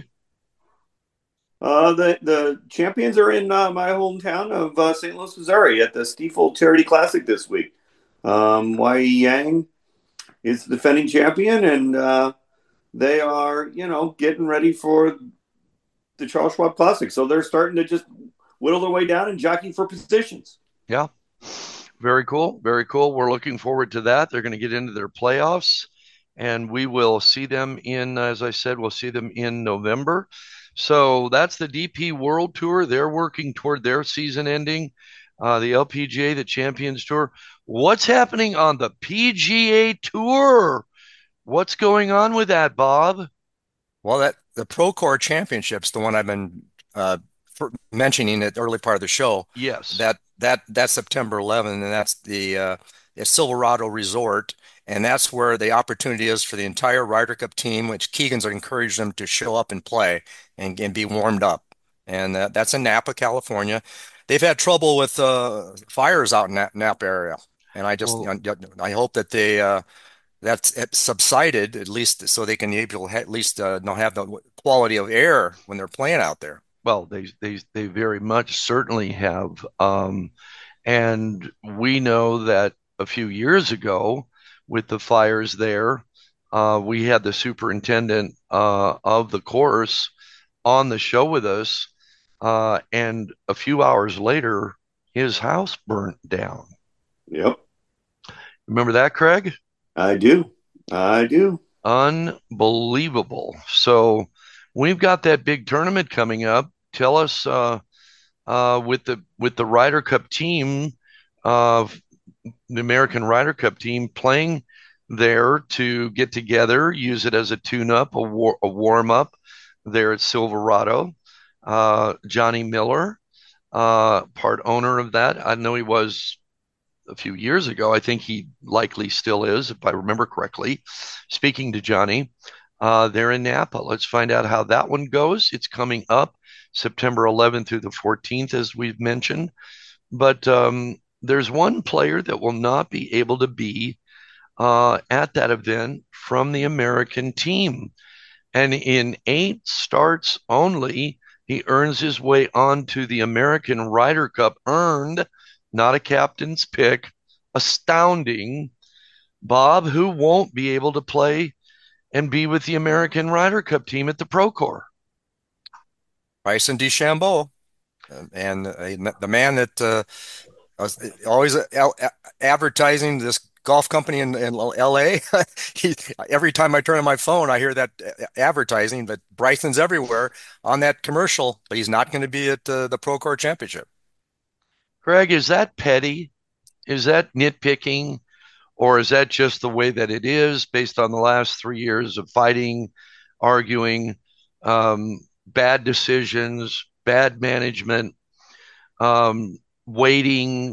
The champions are in my hometown of St. Louis, Missouri, at the Stiefel Charity Classic this week. Wai Yang is the defending champion, and they are, getting ready for the Charles Schwab Classic. So they're starting to just whittle their way down and jockey for positions. Yeah. Very cool. Very cool. We're looking forward to that. They're going to get into their playoffs, and we will see them as I said, we'll see them in November. So that's the DP World Tour. They're working toward their season ending. The LPGA, the Champions Tour. What's happening on the PGA Tour? What's going on with that, Bob? Well, the Procore Championship's the one I've been mentioning at the early part of the show. Yes. That's September 11th, and that's the Silverado Resort, and that's where the opportunity is for the entire Ryder Cup team, which Keegan's encouraged them to show up and play and be warmed up. And that's in Napa, California. They've had trouble with fires out in Napa area, and I hope that that's subsided at least, so they can able at least not have the quality of air when they're playing out there. Well, they very much certainly have, and we know that a few years ago, with the fires there, we had the superintendent of the course on the show with us, and a few hours later, his house burnt down. Yep. Remember that, Craig? I do. Unbelievable. So we've got that big tournament coming up. Tell us, with the Ryder Cup team, the American Ryder Cup team playing there to get together, use it as a tune-up, a warm up there at Silverado. Johnny Miller, part owner of that. I know he was a few years ago. I think he likely still is, if I remember correctly. Speaking to Johnny, they're in Napa. Let's find out how that one goes. It's coming up September 11th through the 14th, as we've mentioned. But there's one player that will not be able to be at that event from the American team. And in 8 starts only, he earns his way onto the American Ryder Cup, earned, not a captain's pick. Astounding. Bob, who won't be able to play and be with the American Ryder Cup team at the Procore? Bryson DeChambeau, and the man that always advertising this golf company in LA. Every time I turn on my phone, I hear that advertising, but Bryson's everywhere on that commercial, but he's not going to be at the Procore Championship. Greg, is that petty? Is that nitpicking? Or is that just the way that it is based on the last 3 years of fighting, arguing, bad decisions, bad management, waiting,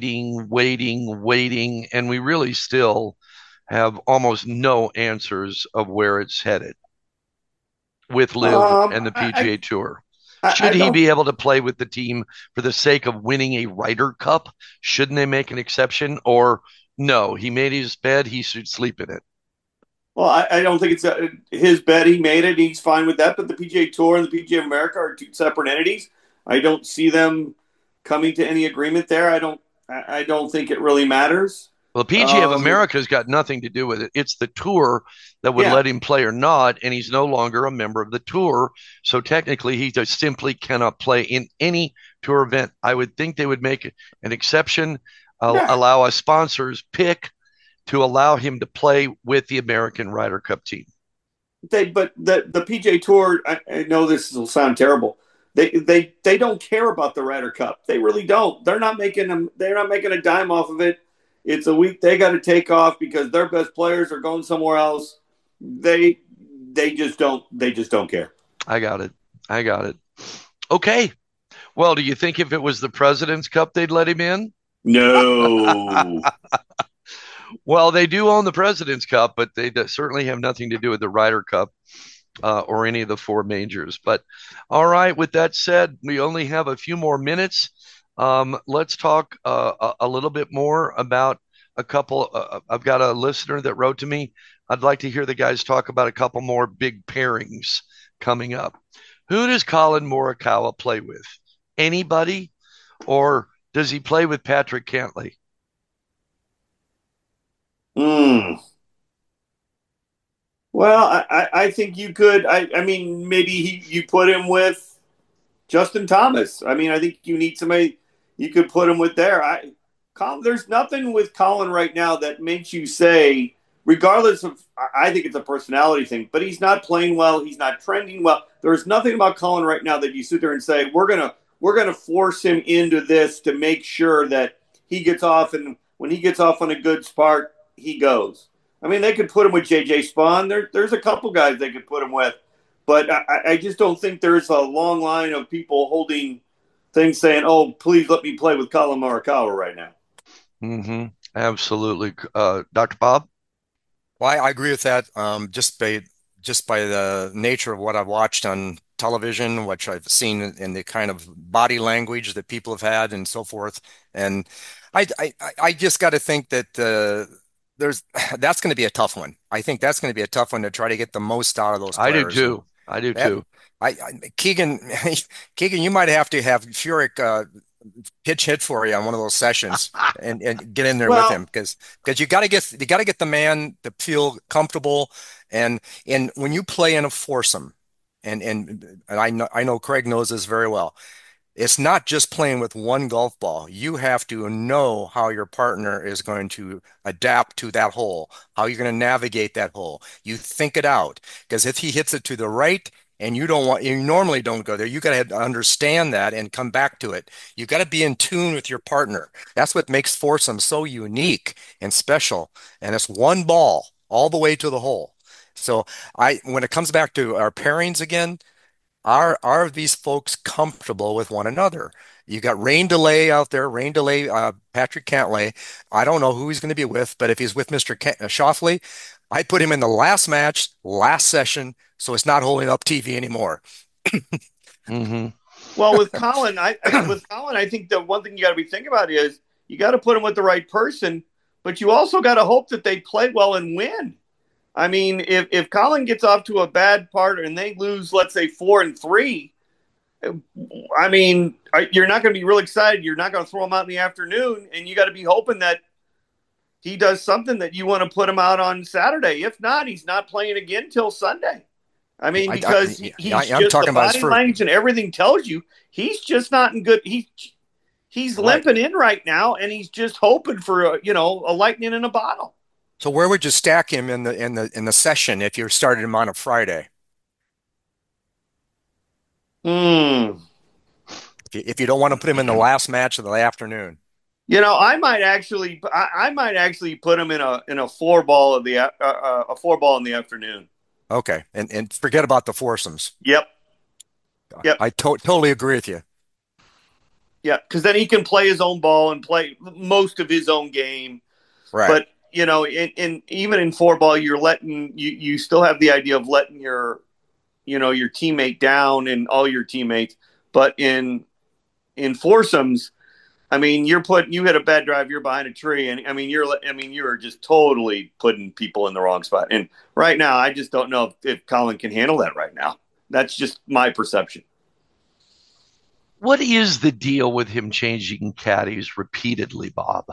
and we really still have almost no answers of where it's headed with LIV and the PGA Tour? Should he be able to play with the team for the sake of winning a Ryder Cup? Shouldn't they make an exception? Or no, he made his bed, he should sleep in it? Well, I don't think it's his bed. He made it. He's fine with that. But the PGA Tour and the PGA of America are 2 separate entities. I don't see them coming to any agreement there. I don't think it really matters. Well, the PGA of America has got nothing to do with it. It's the tour that would let him play or not, and he's no longer a member of the tour. So technically, he just simply cannot play in any tour event. I would think they would make an exception, allow a sponsor's pick to allow him to play with the American Ryder Cup team. But the PGA Tour, I know this will sound terrible, They don't care about the Ryder Cup. They really don't. They're not making a dime off of it. It's a week they got to take off because their best players are going somewhere else. They just don't care. I got it. I got it. Okay. Well, do you think if it was the President's Cup, they'd let him in? No. Well, they do own the President's Cup, but they certainly have nothing to do with the Ryder Cup or any of the four majors. But all right, with that said, we only have a few more minutes. Let's talk a little bit more about a couple. I've got a listener that wrote to me. I'd like to hear the guys talk about a couple more big pairings coming up. Who does Colin Morikawa play with? Anybody? Or does he play with Patrick Cantlay? Hmm. Well, I think you could. I mean, maybe you put him with Justin Thomas. I mean, I think you need somebody you could put him with there. There's nothing with Colin right now that makes you say, regardless of, I think it's a personality thing, but he's not playing well. He's not trending well. There's nothing about Colin right now that you sit there and say, we're gonna force him into this to make sure that he gets off, and when he gets off on a good spark, he goes. I mean, they could put him with JJ Spawn. There's a couple guys they could put him with, but I just don't think there's a long line of people holding things saying, "Oh, please let me play with Colin Morikawa right now." Mm-hmm. Absolutely. Dr. Bob? Well, I agree with that. Just by the nature of what I've watched on television, which I've seen in the kind of body language that people have had and so forth. And I just got to think that there's that's going to be a tough one. I think that's going to be a tough one to try to get the most out of those I do players. And too. I do that too. Keegan, Keegan, you might have to have Furyk pitch hit for you on one of those sessions and get in there with him Well, because you got to get the man to feel comfortable and when you play in a foursome and I know Craig knows this very well. It's not just playing with one golf ball. You have to know how your partner is going to adapt to that hole, how you're going to navigate that hole. You think it out because if he hits it to the right and you normally don't go there, you got to understand that and come back to it. You got to be in tune with your partner. That's what makes foursome so unique and special. And it's one ball all the way to the hole. So when it comes back to our pairings again, are these folks comfortable with one another? You got Rain Delay out there, Rain Delay, Patrick Cantlay. I don't know who he's going to be with, but if he's with Mr. Schauffele, I'd put him in the last match, last session, so it's not holding up TV anymore. Mm-hmm. well, with Colin, I think the one thing you got to be thinking about is you got to put him with the right person, but you also got to hope that they play well and win. I mean, if Colin gets off to a bad part and they lose, let's say 4-3, I mean, you're not going to be real excited. You're not going to throw him out in the afternoon, and you got to be hoping that he does something that you want to put him out on Saturday. If not, he's not playing again till Sunday. I mean, because I'm the talking about his body first. language and everything tells you he's just not in good. He's Right. limping in right now, and he's just hoping for a lightning in a bottle. So where would you stack him in the session if you started him on a Friday? Hmm. If you don't want to put him in the last match of the afternoon. I might actually put him in a four ball of the a four ball in the afternoon. Okay, and forget about the foursomes. Yep, yep, I totally agree with you. yep. Because then he can play his own ball and play most of his own game. Right. But even in four ball, you still have the idea of letting your teammate down and all your teammates. But in foursomes, I mean, you hit a bad drive, you're behind a tree, and you're just totally putting people in the wrong spot. And right now, I just don't know if Colin can handle that right now. That's just my perception. What is the deal with him changing caddies repeatedly, Bob?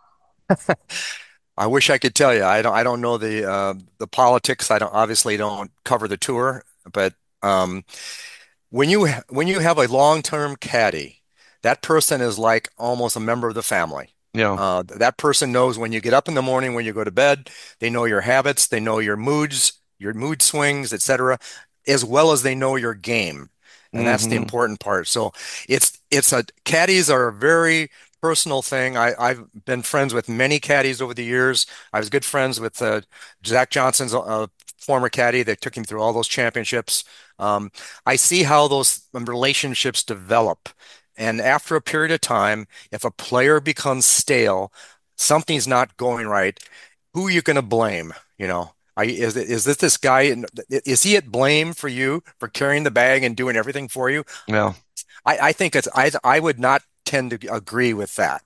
I wish I could tell you. I don't know the politics. I obviously don't cover the tour, but when you have a long-term caddy, that person is like almost a member of the family. Yeah. That person knows when you get up in the morning, when you go to bed, they know your habits, they know your moods, your mood swings, etc., as well as they know your game. and that's the important part. So caddies are a very personal thing. I've been friends with many caddies over the years. I was good friends with Zach Johnson's former caddy that took him through all those championships. I see how those relationships develop. And after a period of time, if a player becomes stale, something's not going right, who are you going to blame? Is this guy, is he at blame for you for carrying the bag and doing everything for you? Yeah. I would not tend to agree with that.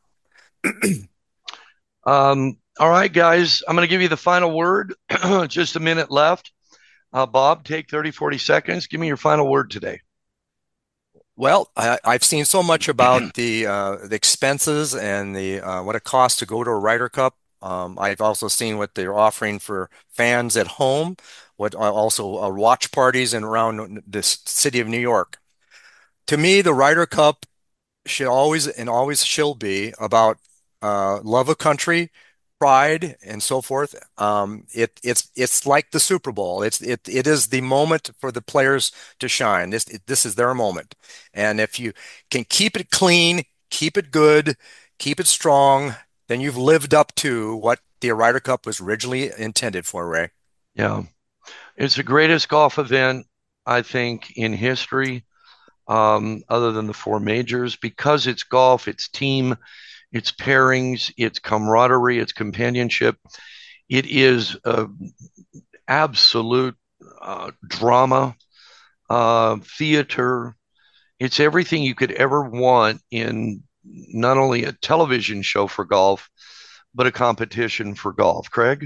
All right, guys, I'm going to give you the final word. Just a minute left. Bob, take 30, 40 seconds. Give me your final word today. Well, I've seen so much about the expenses and the what it costs to go to a Ryder Cup. I've also seen what they're offering for fans at home, what also watch parties and around the city of New York. To me, the Ryder Cup should always and always shall be about love of country, pride, and so forth. It's like the Super Bowl. It is the moment for the players to shine. This is their moment, and if you can keep it clean, keep it good, keep it strong, then you've lived up to what the Ryder Cup was originally intended for, Ray. Yeah, it's the greatest golf event, I think, in history, other than the four majors, because it's golf, it's team, it's pairings, it's camaraderie, it's companionship. It is absolute drama, theater. It's everything you could ever want in not only a television show for golf, but a competition for golf. Craig?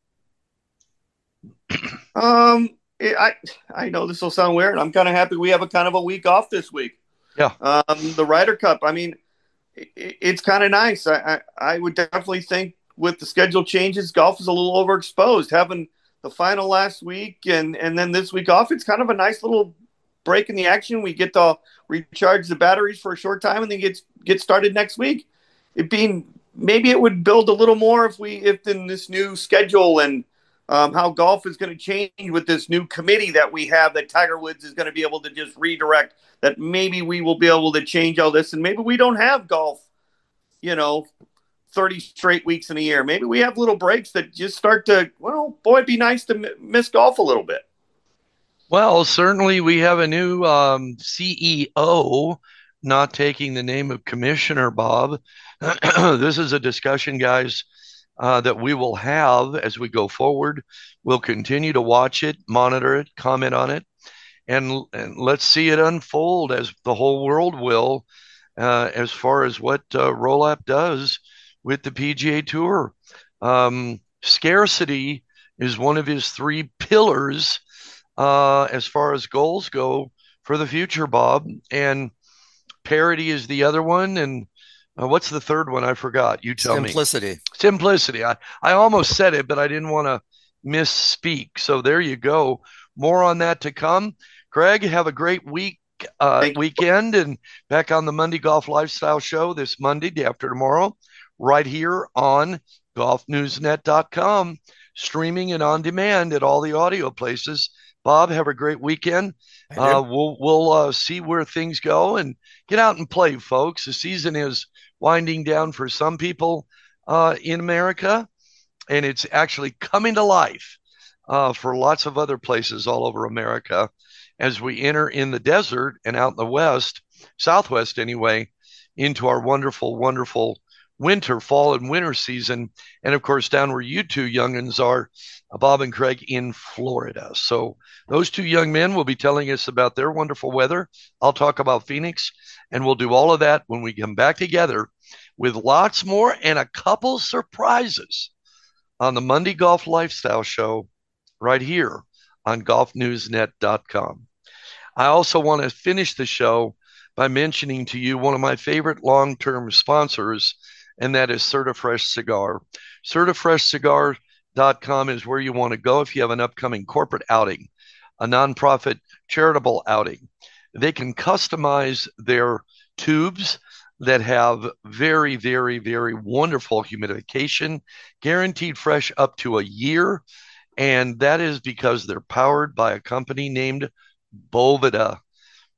I know this will sound weird. I'm kind of happy we have a kind of a week off this week. Yeah. The Ryder Cup, I mean, it's kind of nice. I would definitely think with the schedule changes, golf is a little overexposed. Having the final last week and then this week off, it's kind of a nice little break in the action. We get to recharge the batteries for a short time and then get started next week. Maybe it would build a little more if in this new schedule and how golf is going to change with this new committee that we have, that Tiger Woods is going to be able to just redirect, that maybe we will be able to change all this. And maybe we don't have golf, 30 straight weeks in a year. Maybe we have little breaks that just start to, it'd be nice to miss golf a little bit. Well, certainly we have a new CEO, not taking the name of Commissioner Bob. This is a discussion, guys, that we will have as we go forward. We'll continue to watch it, monitor it, comment on it, and let's see it unfold as the whole world will, as far as what Rolap does with the PGA Tour. Scarcity is one of his three pillars as far as goals go for the future, Bob, and parity is the other one, and what's the third one? I forgot. You tell me. Simplicity. I almost said it, but I didn't want to misspeak. So there you go. More on that to come. Craig, have a great weekend, and back on the Monday Golf Lifestyle Show this Monday, day after tomorrow, right here on golfnewsnet.com, streaming and on demand at all the audio places. Bob, have a great weekend. We'll see where things go and get out and play, folks. The season is winding down for some people in America, and it's actually coming to life for lots of other places all over America as we enter in the desert and out in the west, southwest anyway, into our wonderful, wonderful fall and winter season. And of course, down where you two youngins are, Bob and Craig, in Florida. So those two young men will be telling us about their wonderful weather. I'll talk about Phoenix, and we'll do all of that when we come back together with lots more and a couple surprises on the Monday Golf Lifestyle Show right here on golfnewsnet.com. I also want to finish the show by mentioning to you one of my favorite long-term sponsors, and that is CertaFresh Cigar. CertaFreshCigar.com is where you want to go if you have an upcoming corporate outing, a nonprofit charitable outing. They can customize their tubes that have very, very, very wonderful humidification, guaranteed fresh up to a year. And that is because they're powered by a company named Boveda.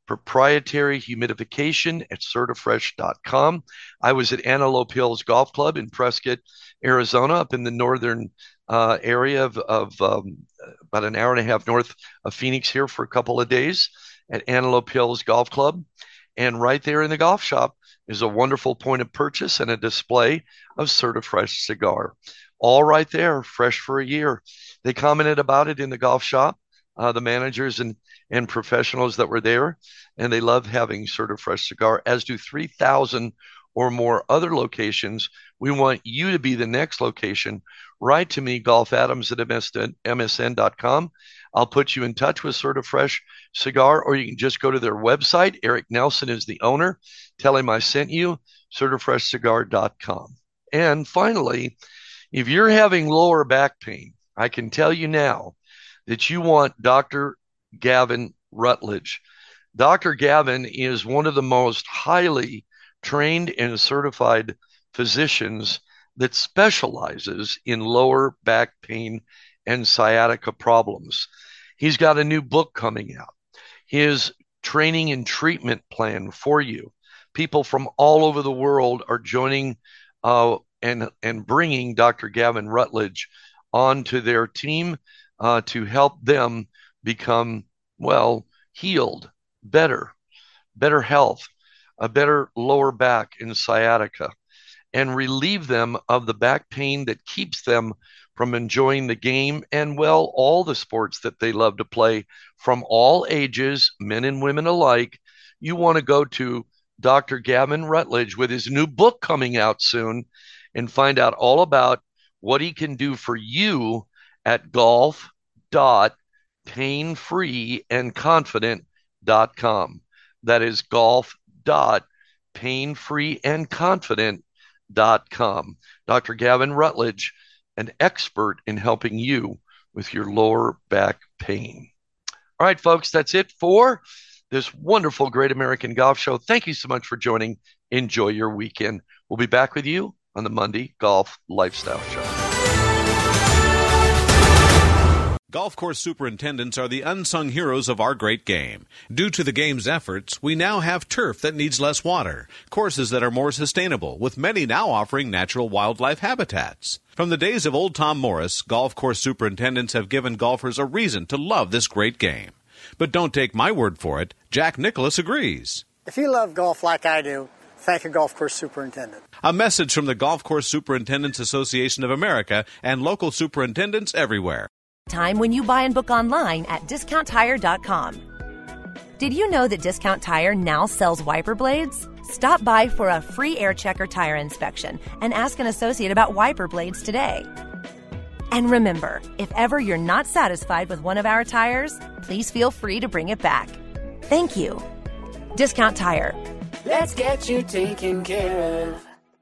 proprietary humidification at CertaFresh.com. I was at Antelope Hills Golf Club in Prescott, Arizona, up in the northern area of about an hour and a half north of Phoenix here for a couple of days at Antelope Hills Golf Club. And right there in the golf shop is a wonderful point of purchase and a display of CertaFresh cigar. All right there, fresh for a year. They commented about it in the golf shop, the managers and professionals that were there, and they love having CertaFresh cigar, as do 3,000 or more other locations. We want you to be the next location. Write to me, Golf Adams at MSN.com. I'll put you in touch with CertaFresh cigar, or you can just go to their website. Eric Nelson is the owner. Tell him I sent you, CertaFreshCigar.com. And finally, if you're having lower back pain, I can tell you now that you want Dr. Gavin Rutledge. Dr. Gavin is one of the most highly trained and certified physicians that specializes in lower back pain and sciatica problems. He's got a new book coming out. His training and treatment plan for you. People from all over the world are joining and bringing Dr. Gavin Rutledge onto their team to help them become, well, healed, better health, a better lower back and sciatica, and relieve them of the back pain that keeps them from enjoying the game and, well, all the sports that they love to play from all ages, men and women alike. You want to go to Dr. Gavin Rutledge with his new book coming out soon and find out all about what he can do for you at golf.painfreeandconfident.com. That is golf.painfreeandconfident.com. Dr. Gavin Rutledge, an expert in helping you with your lower back pain. All right, folks, that's it for this wonderful Great American Golf Show. Thank you so much for joining. Enjoy your weekend. We'll be back with you on the Monday Golf Lifestyle Show. Golf course superintendents are the unsung heroes of our great game. Due to the game's efforts, we now have turf that needs less water, courses that are more sustainable, with many now offering natural wildlife habitats. From the days of old Tom Morris, golf course superintendents have given golfers a reason to love this great game. But don't take my word for it. Jack Nicklaus agrees. If you love golf like I do, thank a golf course superintendent. A message from the Golf Course Superintendents Association of America and local superintendents everywhere. Time when you buy and book online at DiscountTire.com. Did you know that Discount Tire now sells wiper blades? Stop by for a free air checker tire inspection and ask an associate about wiper blades today. And remember, if ever you're not satisfied with one of our tires, please feel free to bring it back. Thank you. Discount Tire. Let's get you taken care of.